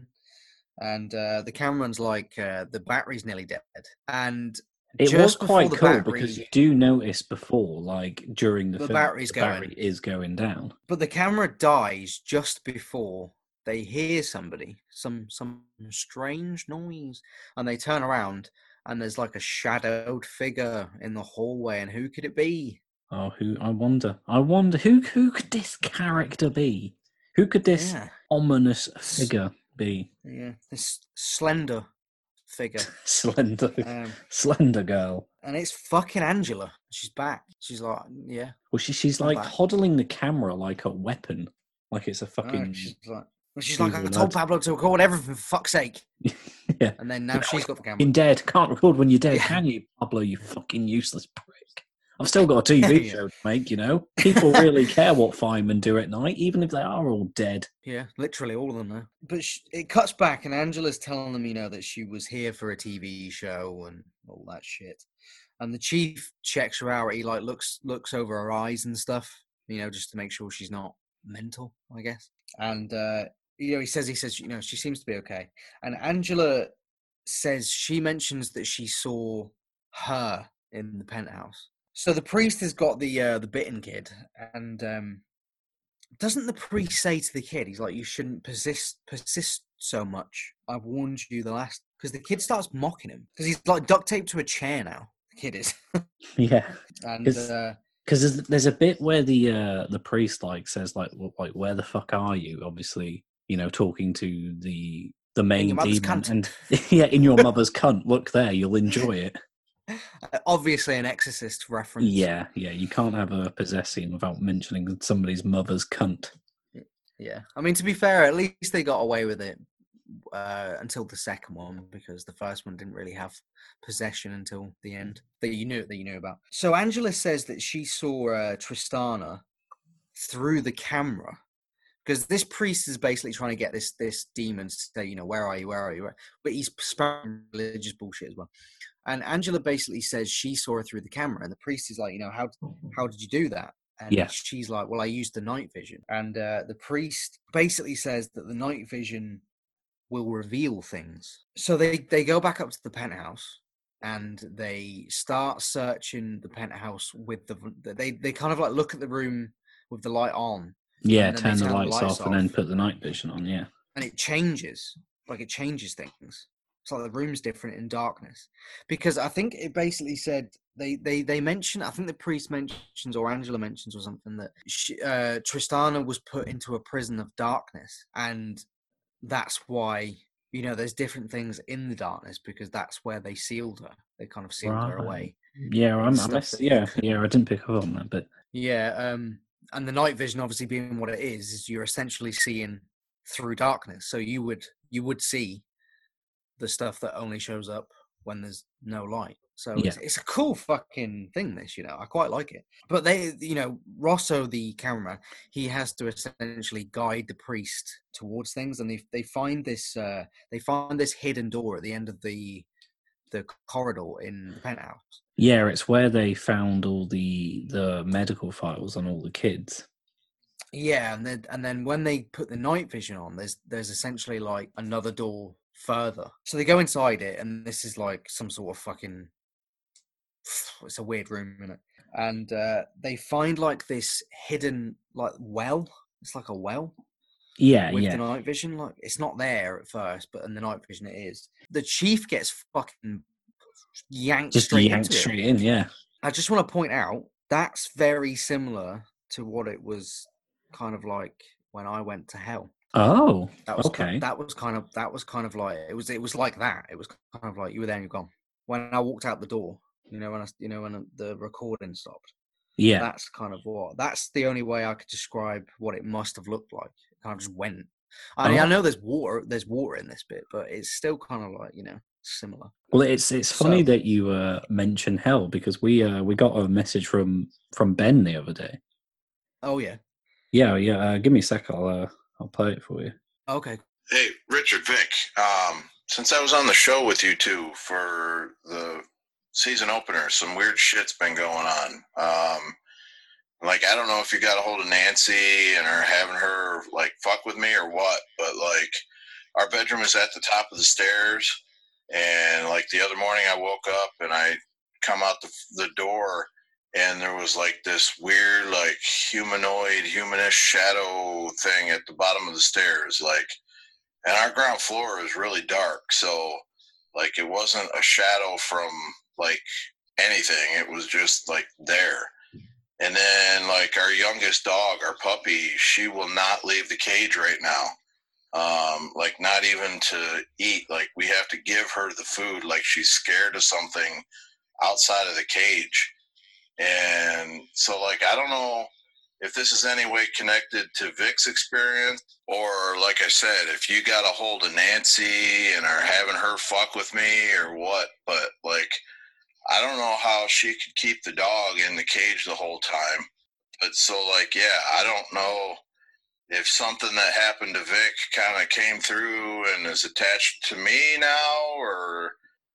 and uh, the cameraman's like, uh, the battery's nearly dead, and It just was before quite the cool battery, because you do notice before, like during the, the film, battery's the going. battery is going down. But the camera dies just before they hear somebody, some some strange noise, and they turn around, and there's like a shadowed figure in the hallway. And who could it be? Oh, who? I wonder. I wonder who who could this character be? Who could this Yeah, ominous figure be? yeah, this slender figure, Slender, um, slender girl. and it's fucking Angela. She's back. She's like, yeah, Well, she, she's I'm like back. hodling the camera like a weapon, like it's a Oh, fucking. she's like, well, she's like, I Usually told lads. Pablo to record everything for fuck's sake. Yeah. And then now No, she's got the camera. Fucking dead. Can't record when you're dead, Yeah. can you, Pablo? You fucking useless prick. I've still got a T V Yeah. show to make, you know. People really care what firemen do at night, even if they are all dead. Yeah, literally all of them now. But sh it cuts back, and Angela's telling them, you know, that she was here for a T V show and all that shit. And the chief checks her out. He like looks looks over her eyes and stuff, you know, just to make sure she's not mental, I guess. And uh, you know, he says he says, you know, she seems to be okay. And Angela says she mentions that she saw her in the penthouse. So the priest has got the uh, the bitten kid, and um, doesn't the priest say to the kid, he's like, you shouldn't persist persist so much. I've warned you the last, because the kid starts mocking him because he's like duct taped to a chair now. The kid is, Yeah. and Because uh, there's, there's a bit where the uh, the priest like says like well, like where the fuck are you? Obviously, you know, talking to the the main your mother's demon, cunt. and yeah, in your mother's cunt. Look there, you'll enjoy it. obviously an Exorcist reference. Yeah, yeah. You can't have a possessing without mentioning somebody's mother's cunt. Yeah. I mean, to be fair, at least they got away with it uh, until the second one, because the first one didn't really have possession until the end that you knew that you knew about. So Angela says that she saw uh, Tristana through the camera, because this priest is basically trying to get this this demon to say, you know, where are you, where are you? But he's spouting religious bullshit as well. And Angela basically says she saw her through the camera, and the priest is like, you know, how how did you do that? And Yeah. she's like, well, I used the night vision. And uh, the priest basically says that the night vision will reveal things. So they they go back up to the penthouse, and they start searching the penthouse with the they they kind of like look at the room with the light on. Yeah, and then turn they the turn lights, the lights off, and then put the night vision on. Yeah. and it changes. Like it changes things. It's like the room's different in darkness. Because I think it basically said they they they mention, I think the priest mentions or Angela mentions or something, that she, uh, Tristana was put into a prison of darkness, and that's why, you know, there's different things in the darkness, because that's where they sealed her. They kind of sealed her Right. away. Yeah, in I'm, I stuff missed. that you Yeah, could- yeah, I didn't pick up on that, but Yeah, um, and the night vision obviously being what it is, is you're essentially seeing through darkness. So you would you would see the stuff that only shows up when there's no light. So yeah. it's, it's a cool fucking thing, this, you know. I quite like it. But they, you know, Rosso, the cameraman, he has to essentially guide the priest towards things, and they they find this uh, they find this hidden door at the end of the the corridor in the penthouse. Yeah, it's where they found all the the medical files on all the kids. Yeah, and then and then when they put the night vision on, there's there's essentially like another door further. So they go inside it, and this is like some sort of fucking. It's a weird room, isn't it? And uh, they find like this hidden like well. It's like a well Yeah, with yeah. the night vision. Like it's not there at first, but in the night vision it is. The chief gets fucking yanked Just straight yanked into it. straight in, yeah. I just want to point out that's very similar to what it was kind of like when I went to hell. Oh, That was okay. that was kind of that was kind of like it was it was like that. It was kind of like you were there and you're gone. When I walked out the door, you know, when I you know when the recording stopped. Yeah. That's kind of what. That's the only way I could describe what it must have looked like. It kind of just went. I mean, Oh. I know there's water. There's water in this bit, but it's still kind of like, you know, similar. Well, it's it's funny So- that you uh, mention hell, because we uh, we got a message from from Ben the other day. Oh yeah. Yeah, yeah. Uh, give me a sec. I'll uh, I'll play it for you. Okay. Hey, Richard, Vic. Um, since I was on the show with you two for the season opener, some weird shit's been going on. Um, like, I don't know if you got a hold of Nancy and are having her like fuck with me or what, but like, our bedroom is at the top of the stairs, and like the other morning, I woke up and I come out the the door, and there was like this weird, like humanoid, humanish shadow thing at the bottom of the stairs, like. And our ground floor is really dark, so like it wasn't a shadow from like anything. It was just like there. And then like our youngest dog, our puppy, she will not leave the cage right now. Um, like not even to eat. Like we have to give her the food. Like she's scared of something outside of the cage. And so like I don't know if this is any way connected to Vic's experience, or like I said, if you got a hold of Nancy and are having her fuck with me or what, but like, I don't know how she could keep the dog in the cage the whole time. But so like, yeah, I don't know if something that happened to Vic kind of came through and is attached to me now, or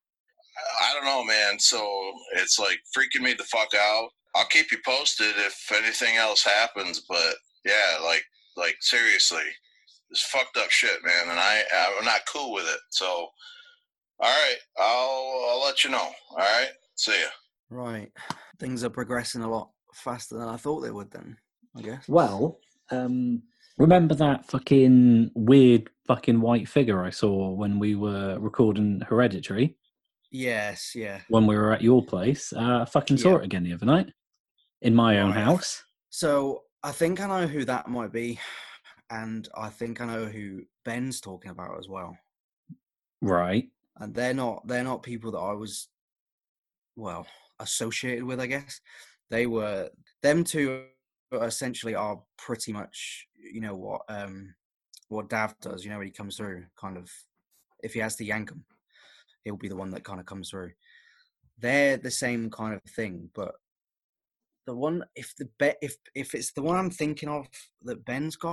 I don't know, man. So it's like freaking me the fuck out. I'll keep you posted if anything else happens, but yeah, like, like seriously, it's fucked up shit, man, and I, I'm not cool with it. So, all right, I'll, I'll let you know. All right, see ya. Right. Things are progressing a lot faster than I thought they would. Then, I guess. Well, um, remember that fucking weird fucking white figure I saw when we were recording Hereditary? Yes. Yeah. When we were at your place, uh, I fucking saw Yeah. it again the other night in my own Right. house. So I think I know who that might be, and I think I know who Ben's talking about as well. Right. And they're not they're not people that I was, well, associated with, I guess. They were them two essentially are pretty much, you know what um what Dav does, you know, when he comes through, kind of, if he has to yank him, he'll be the one that kind of comes through. They're the same kind of thing, but the one, if the bet if if it's the one I'm thinking of that Ben's got,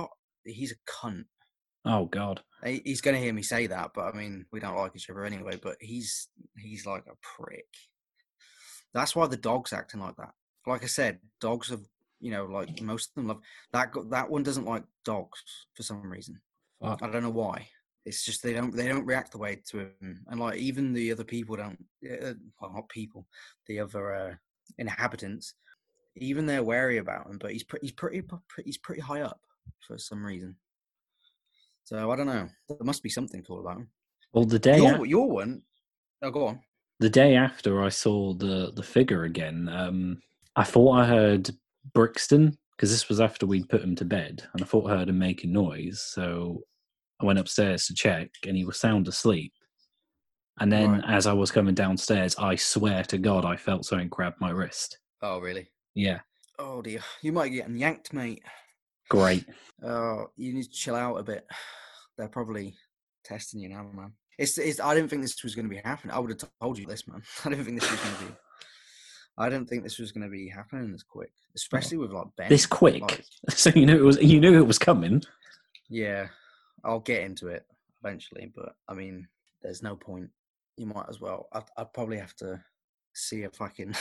he's a cunt. Oh God. He- He's going to hear me say that, but I mean, we don't like each other anyway. But he's he's like a prick. That's why the dog's acting like that. Like I said, dogs have, you know, like most of them love that. go- That one doesn't like dogs for some reason. Fuck. I don't know why. It's just they don't they don't react the way to him, and like even the other people don't. Uh, well, not people, the other uh, inhabitants. Even they're wary about him, but he's pretty he's pretty he's pretty high up for some reason. So I don't know. There must be something cool about him. Well, the day Your a- your one. Oh, go on. the day after I saw the the figure again, um, I thought I heard Brixton because this was after we'd put him to bed, and I thought I heard him making noise. So I went upstairs to check, and he was sound asleep. And then, Right. as I was coming downstairs, I swear to God, I felt something grab my wrist. Oh, really? Yeah, Oh dear, you might get yanked, mate. great. Oh, you need to chill out a bit. They're probably testing you now, man. It's, it's. I didn't think this was going to be happening. I would have told you this, man. I didn't think this was going to be. I didn't think this was going to be happening this quick, especially with like Ben. This quick, Like, so you knew it was. You knew it was coming. yeah, I'll get into it eventually, but I mean, there's no point. You might as well. I'd, I'd probably have to see if I can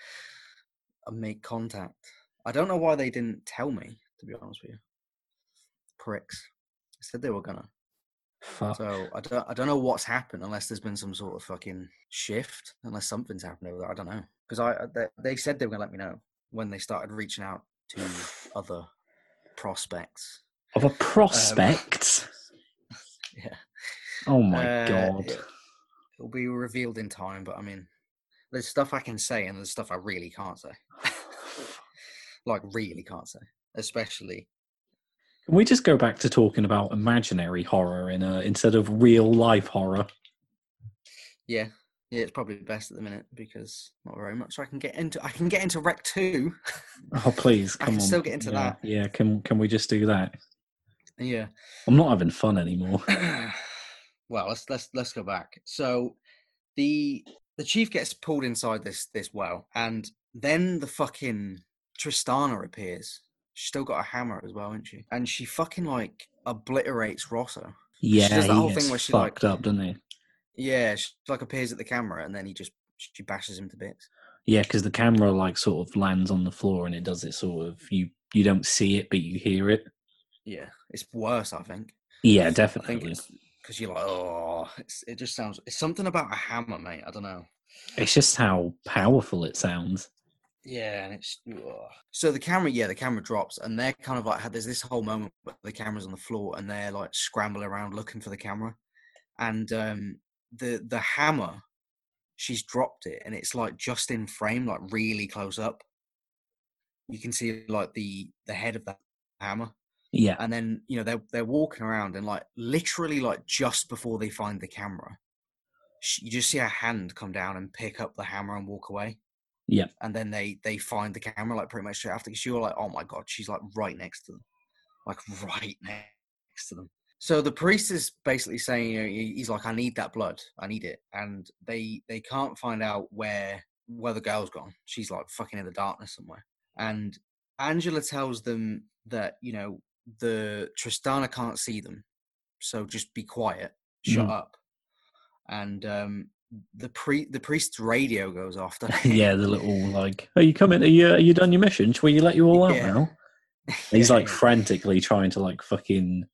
make contact. I don't know why they didn't tell me, to be honest with you. Pricks. They said they were gonna. Fuck. So I don't, I don't know what's happened unless there's been some sort of fucking shift, unless something's happened over there. I don't know because I they, they said they were gonna let me know when they started reaching out to other prospects. Of a prospect. Um, yeah. Oh my Uh, God. it, it'll be revealed in time, but I mean, there's stuff I can say and there's stuff I really can't say. Like really can't say, especially. Can we just go back to talking about imaginary horror in a, instead of real life horror? Yeah, yeah, it's probably best at the minute because not very much. So I can get into I can get into Rec two. Oh please, I come can on. still get into yeah, that. Yeah, can can we just do that? Yeah. I'm not having fun anymore. Well, let's let's let's go back. So the the chief gets pulled inside this this well, and then the fucking Tristana appears. She's still got a hammer as well, isn't she? And she fucking like obliterates Rosso. Yeah, she does that he whole gets thing where she fucked like up, doesn't he? yeah, she like appears at the camera, and then he just she bashes him to bits. Yeah, because the camera like sort of lands on the floor and it does it sort of you you don't see it but you hear it. Yeah, it's worse, I think. Yeah, I definitely. think it's because you're like, oh, it's, it just sounds. It's something about a hammer, mate. I don't know. It's just how powerful it sounds. Yeah, and it's ugh. So the camera, yeah, the camera drops, and they're kind of like there's this whole moment where the camera's on the floor, and they're like scrambling around looking for the camera, and um, the the hammer, she's dropped it, and it's like just in frame, like really close up. You can see like the the head of the hammer. Yeah. And then, you know, they're, they're walking around and like literally like just before they find the camera, she, you just see her hand come down and pick up the hammer and walk away. Yeah. And then they, they find the camera like pretty much straight after because you're like, oh my God, she's like right next to them. Like right next to them. So the priest is basically saying, you know, he's like, I need that blood. I need it. And they, they can't find out where, where the girl's gone. She's like fucking in the darkness somewhere. And Angela tells them that, you know, the Tristana can't see them, so just be quiet, shut Mhm. up. And um, the pre the priest's radio goes off. doesn't it? Yeah, the little like, are you coming? Are you are you done your mission? Shall we let you all out Yeah. now? He's Yeah, like yeah. frantically trying to like fucking.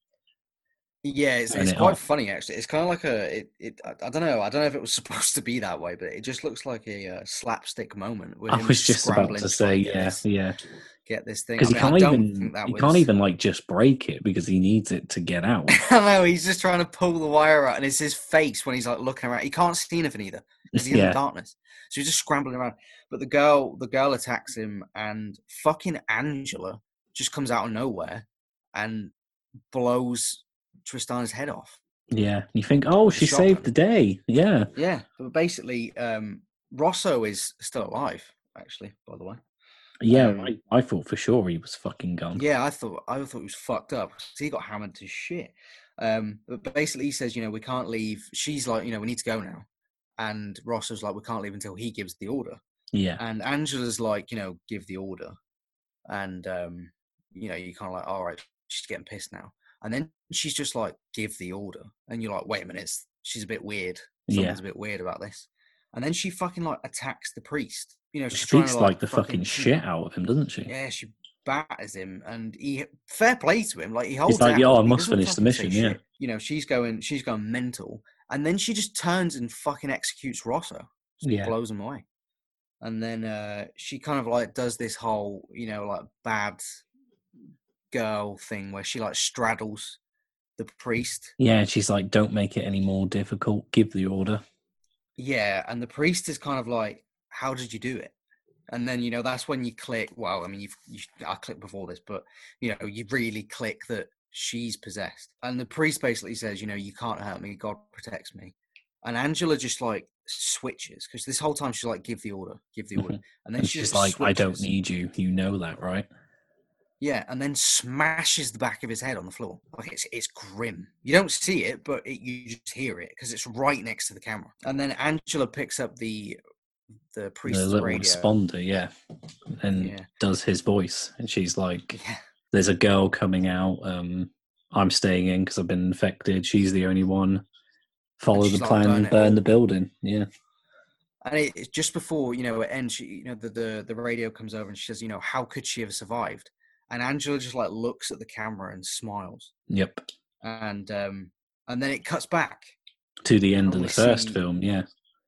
Yeah, it's, turn it's it quite off. funny actually. It's kind of like a it, it. I, I don't know. I don't know if it was supposed to be that way, but it just looks like a uh, slapstick moment. With I him was just about scrambling to try say, and get yeah, this, yeah, get this thing. I because mean, he I can't don't even think that he was. can't even like just break it because he needs it to get out. I know he's just trying to pull the wire out, and it's his face when he's like looking around. He can't see anything either because he's in Yeah. the darkness. So he's just scrambling around. But the girl, the girl attacks him, and fucking Angela just comes out of nowhere and blows Tristana's head off. Yeah, you think, oh, With a she saved shotgun. the day. Yeah, Yeah, but basically, um, Rosso is still alive. Actually, by the way. yeah. Um, I, I thought for sure he was fucking gone. Yeah, I thought I thought he was fucked up. So he got hammered to shit. Um, but basically, he says, you know, we can't leave. She's like, you know, we need to go now. And Rosso's like, we can't leave until he gives the order. Yeah, And Angela's like, you know, give the order. And, um, you know, you kind of like, all right, she's getting pissed now. And then she's just like, give the order. And you're like, wait a minute, it's, she's a bit weird. Yeah. Something's a bit weird about this. And then she fucking like attacks the priest. You know, She she's trying speaks to, like, like the fucking she- shit out of him, doesn't she? Yeah, she batters him, and he fair play to him. Like he holds He's like, out, "Yeah, I he must doesn't finish the fucking say mission." Yeah. shit. You know, she's going, she's going mental, and then she just turns and fucking executes Rosso. Just Yeah. blows him away. And then uh, she kind of like does this whole, you know, like bad girl thing where she like straddles the priest. Yeah, and she's like, "Don't make it any more difficult. Give the order." Yeah, and the priest is kind of like, "How did you do it?" And then, you know, that's when you click. Well, I mean, you've you, I clicked before this, but you know, you really click that she's possessed. And the priest basically says, "You know, you can't hurt me. God protects me." And Angela just like switches because this whole time she's like, "Give the order, give the order," and then And she she's just like, switches. "I don't need you. You know that, right?" Yeah, and then smashes the back of his head on the floor. Like it's it's grim. You don't see it, but it, you just hear it because it's right next to the camera. And then Angela picks up the the The priest's little radio. responder, yeah, and Yeah. does his voice, and she's like, Yeah. "There's a girl coming out. Um, I'm staying in because I've been infected. She's the only one. Follow the she's like, plan "Burn and it burn all." the building." Yeah. And it, it's just before, you know, it ends, she, you know, the, the, the radio comes over and she says, you know, how could she have survived? And Angela just like looks at the camera and smiles. Yep. And um, and then it cuts back. To the end And of we the first see- film, yeah.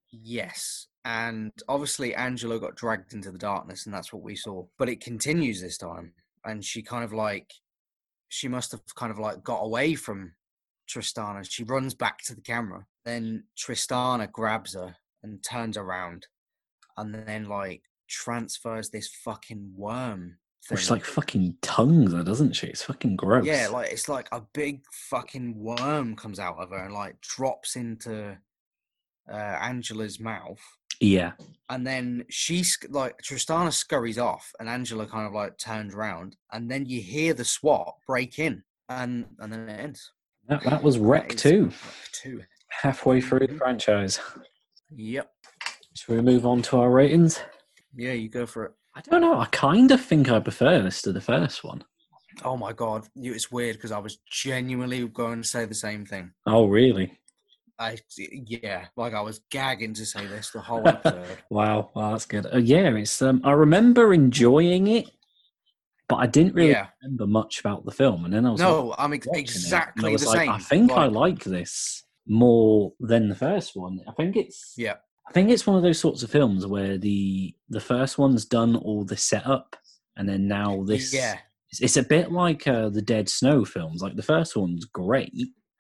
Yes. And obviously Angela got dragged into the darkness and that's what we saw. But it continues this time. And she kind of like, she must have kind of like got away from Tristana. She runs back to the camera. Then Tristana grabs her and turns around and then like transfers this fucking worm thing. Which like fucking tongues her, doesn't she? It's fucking gross. Yeah, like it's like a big fucking worm comes out of her and like drops into uh, Angela's mouth. Yeah. And then she's like Tristana scurries off and Angela kind of like turns around and then you hear the SWAT break in and and then it ends. That, that was Rec That is two. Rec two. Halfway through the Mhm. franchise. Yep. Should we move on to our ratings? Yeah, you go for it. I don't know. I kind of think I prefer this to the first one. Oh my god, you- it's weird because I was genuinely going to say the same thing. Oh, really? I yeah, like I was gagging to say this the whole episode. Wow. Wow, that's good. Uh, yeah, it's. Um, I remember enjoying it, but I didn't really Yeah. remember much about the film. And then I was like, No, I'm ex- watching it, and exactly I was the like, same. I think I Like, like this more than the first one. I think it's. yeah, I think it's one of those sorts of films where the the first one's done all the setup, and then now this. yeah, It's, it's a bit like uh, the Dead Snow films. Like the first one's great,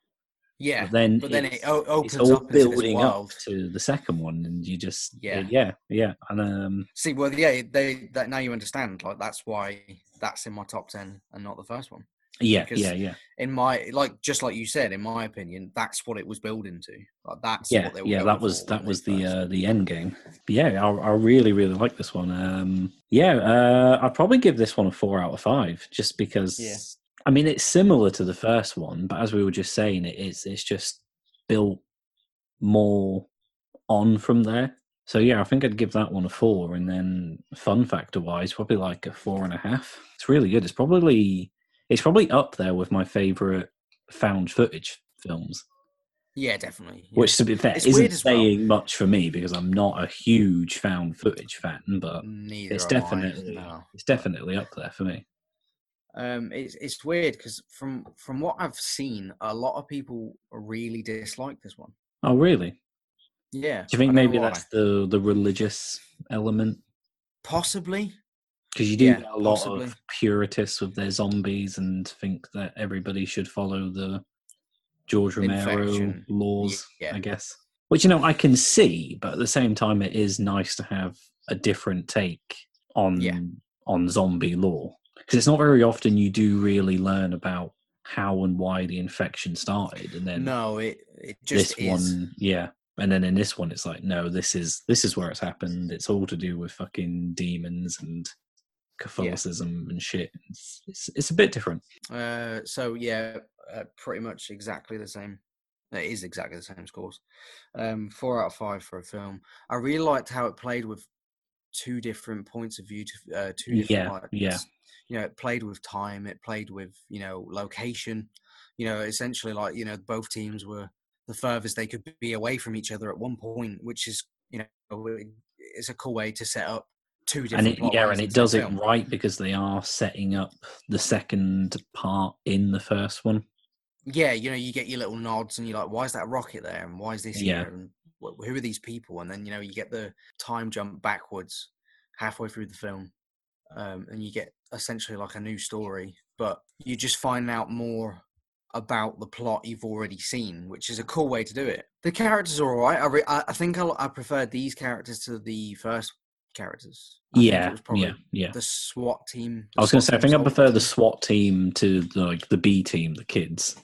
yeah. but then But then it's, it o- opens it's all up into this building up world. to the second one, and you just Yeah. uh, yeah, yeah, and um, See, well, yeah, they that now you understand. Like that's why that's in my top ten and not the first one. yeah, Because yeah, yeah, In my like, just like you said, in my opinion, that's what it was building to. Like that's yeah, what they were yeah. going That was for that when was they the first- uh, the end game. But yeah, I, I really really like this one. Um, yeah, uh, I'd probably give this one a four out of five, just because. Yeah. I mean, it's similar to the first one, but as we were just saying, it is it's just built more on from there. So yeah, I think I'd give that one a four, and then fun factor wise, probably like a four and a half. It's really good. It's probably it's probably up there with my favorite found footage films. Yeah, definitely. Yeah. Which, to be fair, It's isn't weird as well. saying much for me because I'm not a huge found footage fan, but Neither it's am I, definitely no. it's definitely up there for me. Um, it's it's weird because from from what I've seen, a lot of people really dislike this one. Oh, really? Yeah. Do you think I don't know maybe why. that's the the religious element? Possibly? Because you do Yeah, get a lot possibly. of puritists with their zombies and think that everybody should follow the George Romero Infection. laws, Yeah. I guess. Which, you know, I can see, but at the same time, it is nice to have a different take on Yeah. on zombie law. Because it's not very often you do really learn about how and why the infection started. And then No, it it just this is. one, yeah. And then in this one, it's like, no, this is this is where it's happened. It's all to do with fucking demons and Catholicism and shit. It's, it's it's a bit different. Uh, so yeah, uh, pretty much exactly the same. It is exactly the same scores. Um, four out of five for a film. I really liked how it played with two different points of view, to uh, two different Yeah, like, yeah. you know, it played with time, it played with, you know, location, you know, essentially like, you know, both teams were the furthest they could be away from each other at one point, which is, you know, it's a cool way to set up two And different it, plot yeah, lines and in it the same does it film. right because they are setting up the second part in the first one. Yeah, you know, you get your little nods and you're like, why is that rocket there? And why is this Yeah. here? And wh- who are these people? And then, you know, you get the time jump backwards halfway through the film. Um, and you get essentially like a new story, but you just find out more about the plot you've already seen, which is a cool way to do it. The characters are all right. I, re- I I think I, I preferred these characters to the first characters. I think it Yeah, was probably yeah, yeah. the SWAT team. I was going to say, I think I prefer the team. SWAT team to the, like the B team, the kids.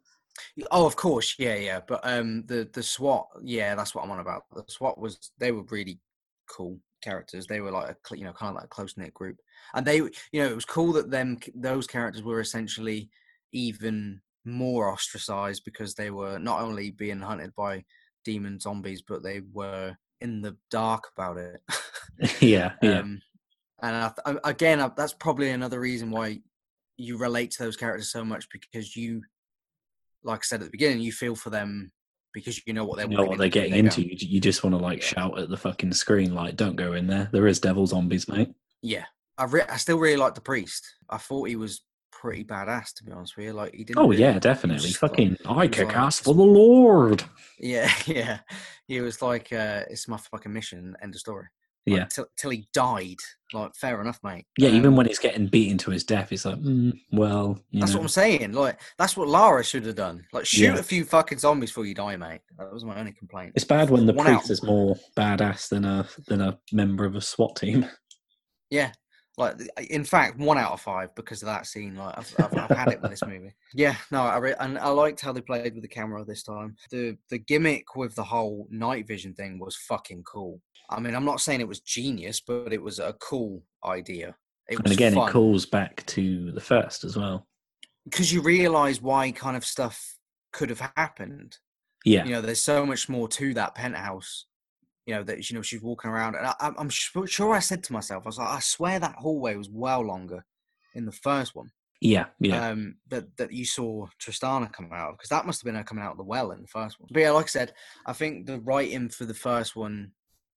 Oh, of course, yeah, yeah. But um, the the SWAT, yeah, that's what I'm on about. The SWAT was they were really cool characters. They were like a cl- you know kind of like a close knit group, and they you know it was cool that them those characters were essentially even more ostracized because they were not only being hunted by demon zombies, but they were in the dark about it. yeah, yeah. Um, and I, th- again, I, that's probably another reason why you relate to those characters so much because you, like I said at the beginning, you feel for them because you know what they're You know walking what they're into. getting They into. don't. You, you just want to like Yeah. shout at the fucking screen, like, "Don't go in there. There is devil zombies, mate." Yeah, I re- I still really like the priest. I thought he was pretty badass, to be honest with you. Like he didn't. Oh really, yeah, he was definitely. just like, Fucking, I he was kick like, ass for the Lord. yeah, yeah. He was like, uh, it's my fucking mission. End of story. Like, Yeah, till till he died. Like, fair enough, mate. yeah. Even Um, when he's getting beaten to his death, he's like, mm, "Well, you that's know." what I'm saying. Like, that's what Lara should have done. Like, shoot Yeah. a few fucking zombies before you die, mate. That was my only complaint. It's bad when the One priest out. is more badass than a than a member of a SWAT team. Yeah. Like, in fact, one out of five because of that scene. Like, I've I've, I've had it with this movie. Yeah, no, I re- and I liked how they played with the camera this time. The the gimmick with the whole night vision thing was fucking cool. I mean, I'm not saying it was genius, but it was a cool idea. It And was again, it fun calls back to the first as well. because you realise why kind of stuff could have happened. Yeah, You know, there's so much more to that penthouse. You know, that, you know, she's walking around. And I, I'm I'm sure, sure I said to myself, I was like, I swear that hallway was well longer in the first one. yeah, yeah. Um, that, that you saw Tristana come out of, because that must have been her coming out of the well in the first one. But yeah, like I said, I think the writing for the first one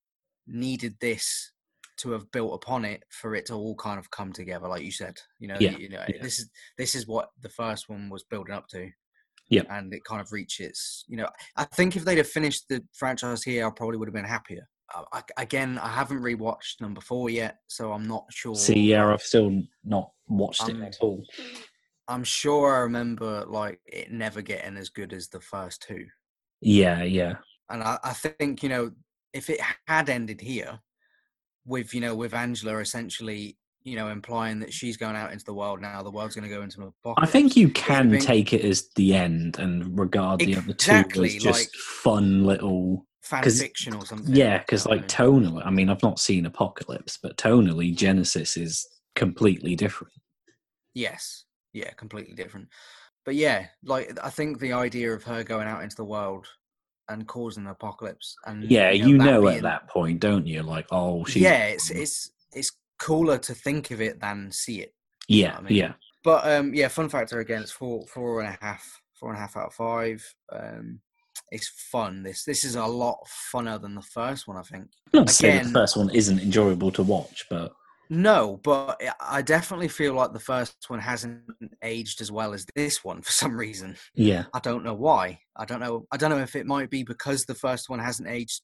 needed this to have built upon it for it to all kind of come together, like you said. You know, Yeah, you know, yeah. this is this is what the first one was building up to. Yeah. And it kind of reaches, you know, I think if they'd have finished the franchise here, I probably would have been happier. I, I, again, I haven't rewatched number four yet, so I'm not sure. See, yeah, like, I've still not watched I'm, it at all. I'm sure I remember like it never getting as good as the first two. Yeah, yeah. And I, I think, you know, if it had ended here with, you know, with Angela essentially, you know, implying that she's going out into the world now, the world's going to go into an apocalypse. I think you it would have can been take it as the end and regard the other two exactly as just like fun little fan 'cause- fiction or something. Yeah, because you know what like I mean? tonally, I mean, I've not seen Apocalypse, but tonally, Genesis is completely different. Yes. Yeah, completely different. But yeah, like I think the idea of her going out into the world and causing an apocalypse, and Yeah, you know, you that know being, at that point, don't you? Like, oh, she's yeah, it's it's it's cooler to think of it than see it. You know yeah, what I mean? yeah. But um, yeah, fun factor again, it's four four and a half, four and a half out of five. Um, it's fun. This this is a lot funner than the first one, I think. Not to say that the Again, first one isn't enjoyable to watch, but no, but I definitely feel like the first one hasn't aged as well as this one for some reason. yeah, I don't know why. I don't know. I don't know if it might be because the first one hasn't aged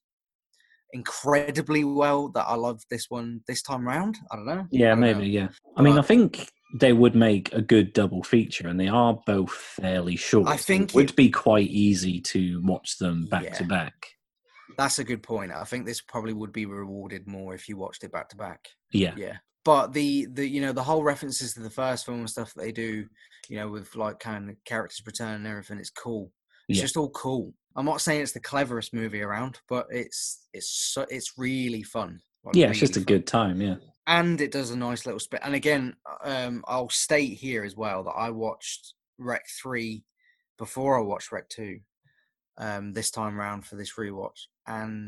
incredibly well that I love this one this time round. I don't know. yeah, I don't maybe, know. yeah. I mean, I But think they would make a good double feature, and they are both fairly short. I so think it would it- be quite easy to watch them back to Yeah. back. that's a good point. I think this probably would be rewarded more if you watched it back to back. Yeah, Yeah. But the, the you know the whole references to the first film and stuff that they do, you know, with like kind of characters return and everything, it's cool. It's Yeah. just all cool. I'm not saying it's the cleverest movie around, but it's it's so, it's really fun. Like, yeah, it's just a really fun. good time. Yeah, And it does a nice little spit. And again, um, I'll state here as well that I watched Rec three before I watched Rec two um, this time round for this rewatch. And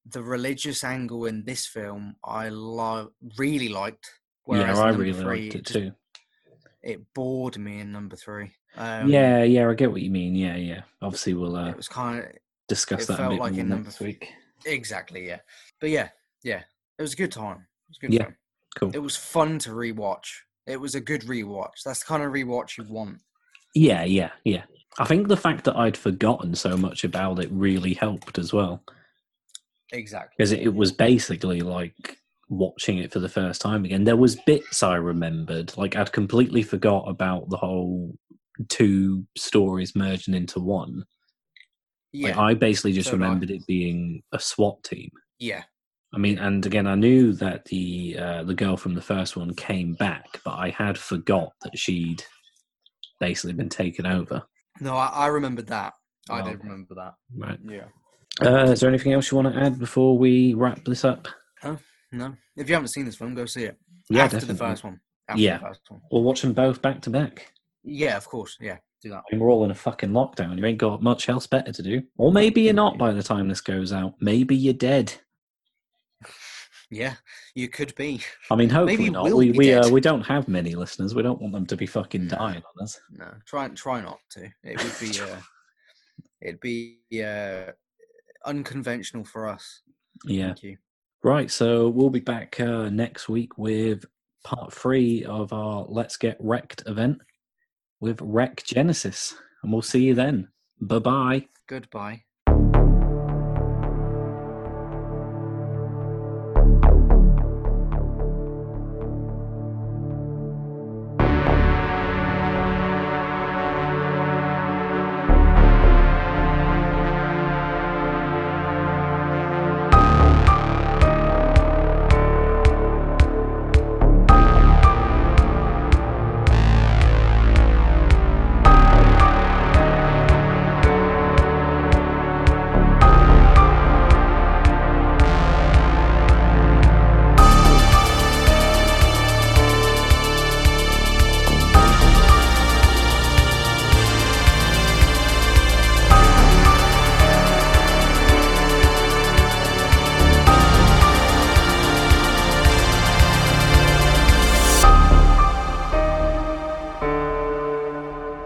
the religious angle in this film I lo- really liked. Yeah, Whereas I in number really three, liked it just- too. It bored me in number three. Um, yeah, yeah, I get what you mean. Yeah, yeah. Obviously, we'll uh, it was kind of discuss it that a felt bit like more in number next week. exactly, yeah. But yeah, yeah, it was a good time. It was good Yeah. fun. Cool. It was fun to rewatch. It was a good rewatch. That's the kind of rewatch you want. Yeah, yeah, yeah. I think the fact that I'd forgotten so much about it really helped as well. Exactly. Because it, it was basically like watching it for the first time again. There was bits I remembered. Like I'd completely forgot about the whole two stories merging into one. Yeah. Like, I basically just So did I. remembered it being a SWAT team. Yeah. I mean, and again, I knew that the uh, the girl from the first one came back, but I had forgot that she'd basically been taken over. No, I, I remembered that. I Oh, did okay. remember that. Right. Yeah. Uh, is there anything else you want to add before we wrap this up? No. If you haven't seen this film, go see it. Yeah, After definitely. the first one. After Yeah. the first one. We'll watch them both back to back. Yeah, of course. Yeah, do that. I mean, we're all in a fucking lockdown. You ain't got much else better to do. Or maybe you're not by the time this goes out. Maybe you're dead. Yeah, you could be. I mean, hopefully Maybe not. we'll We be we uh, dead. we don't have many listeners. We don't want them to be fucking No. dying on us. No, try try not to. It would be uh, it'd be uh, unconventional for us. Yeah. Thank you. Right. So we'll be back uh, next week with part three of our Let's Get Wrecked event with Wreck Genesis, and we'll see you then. Bye bye. Goodbye.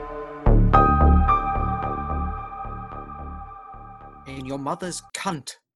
In your mother's cunt.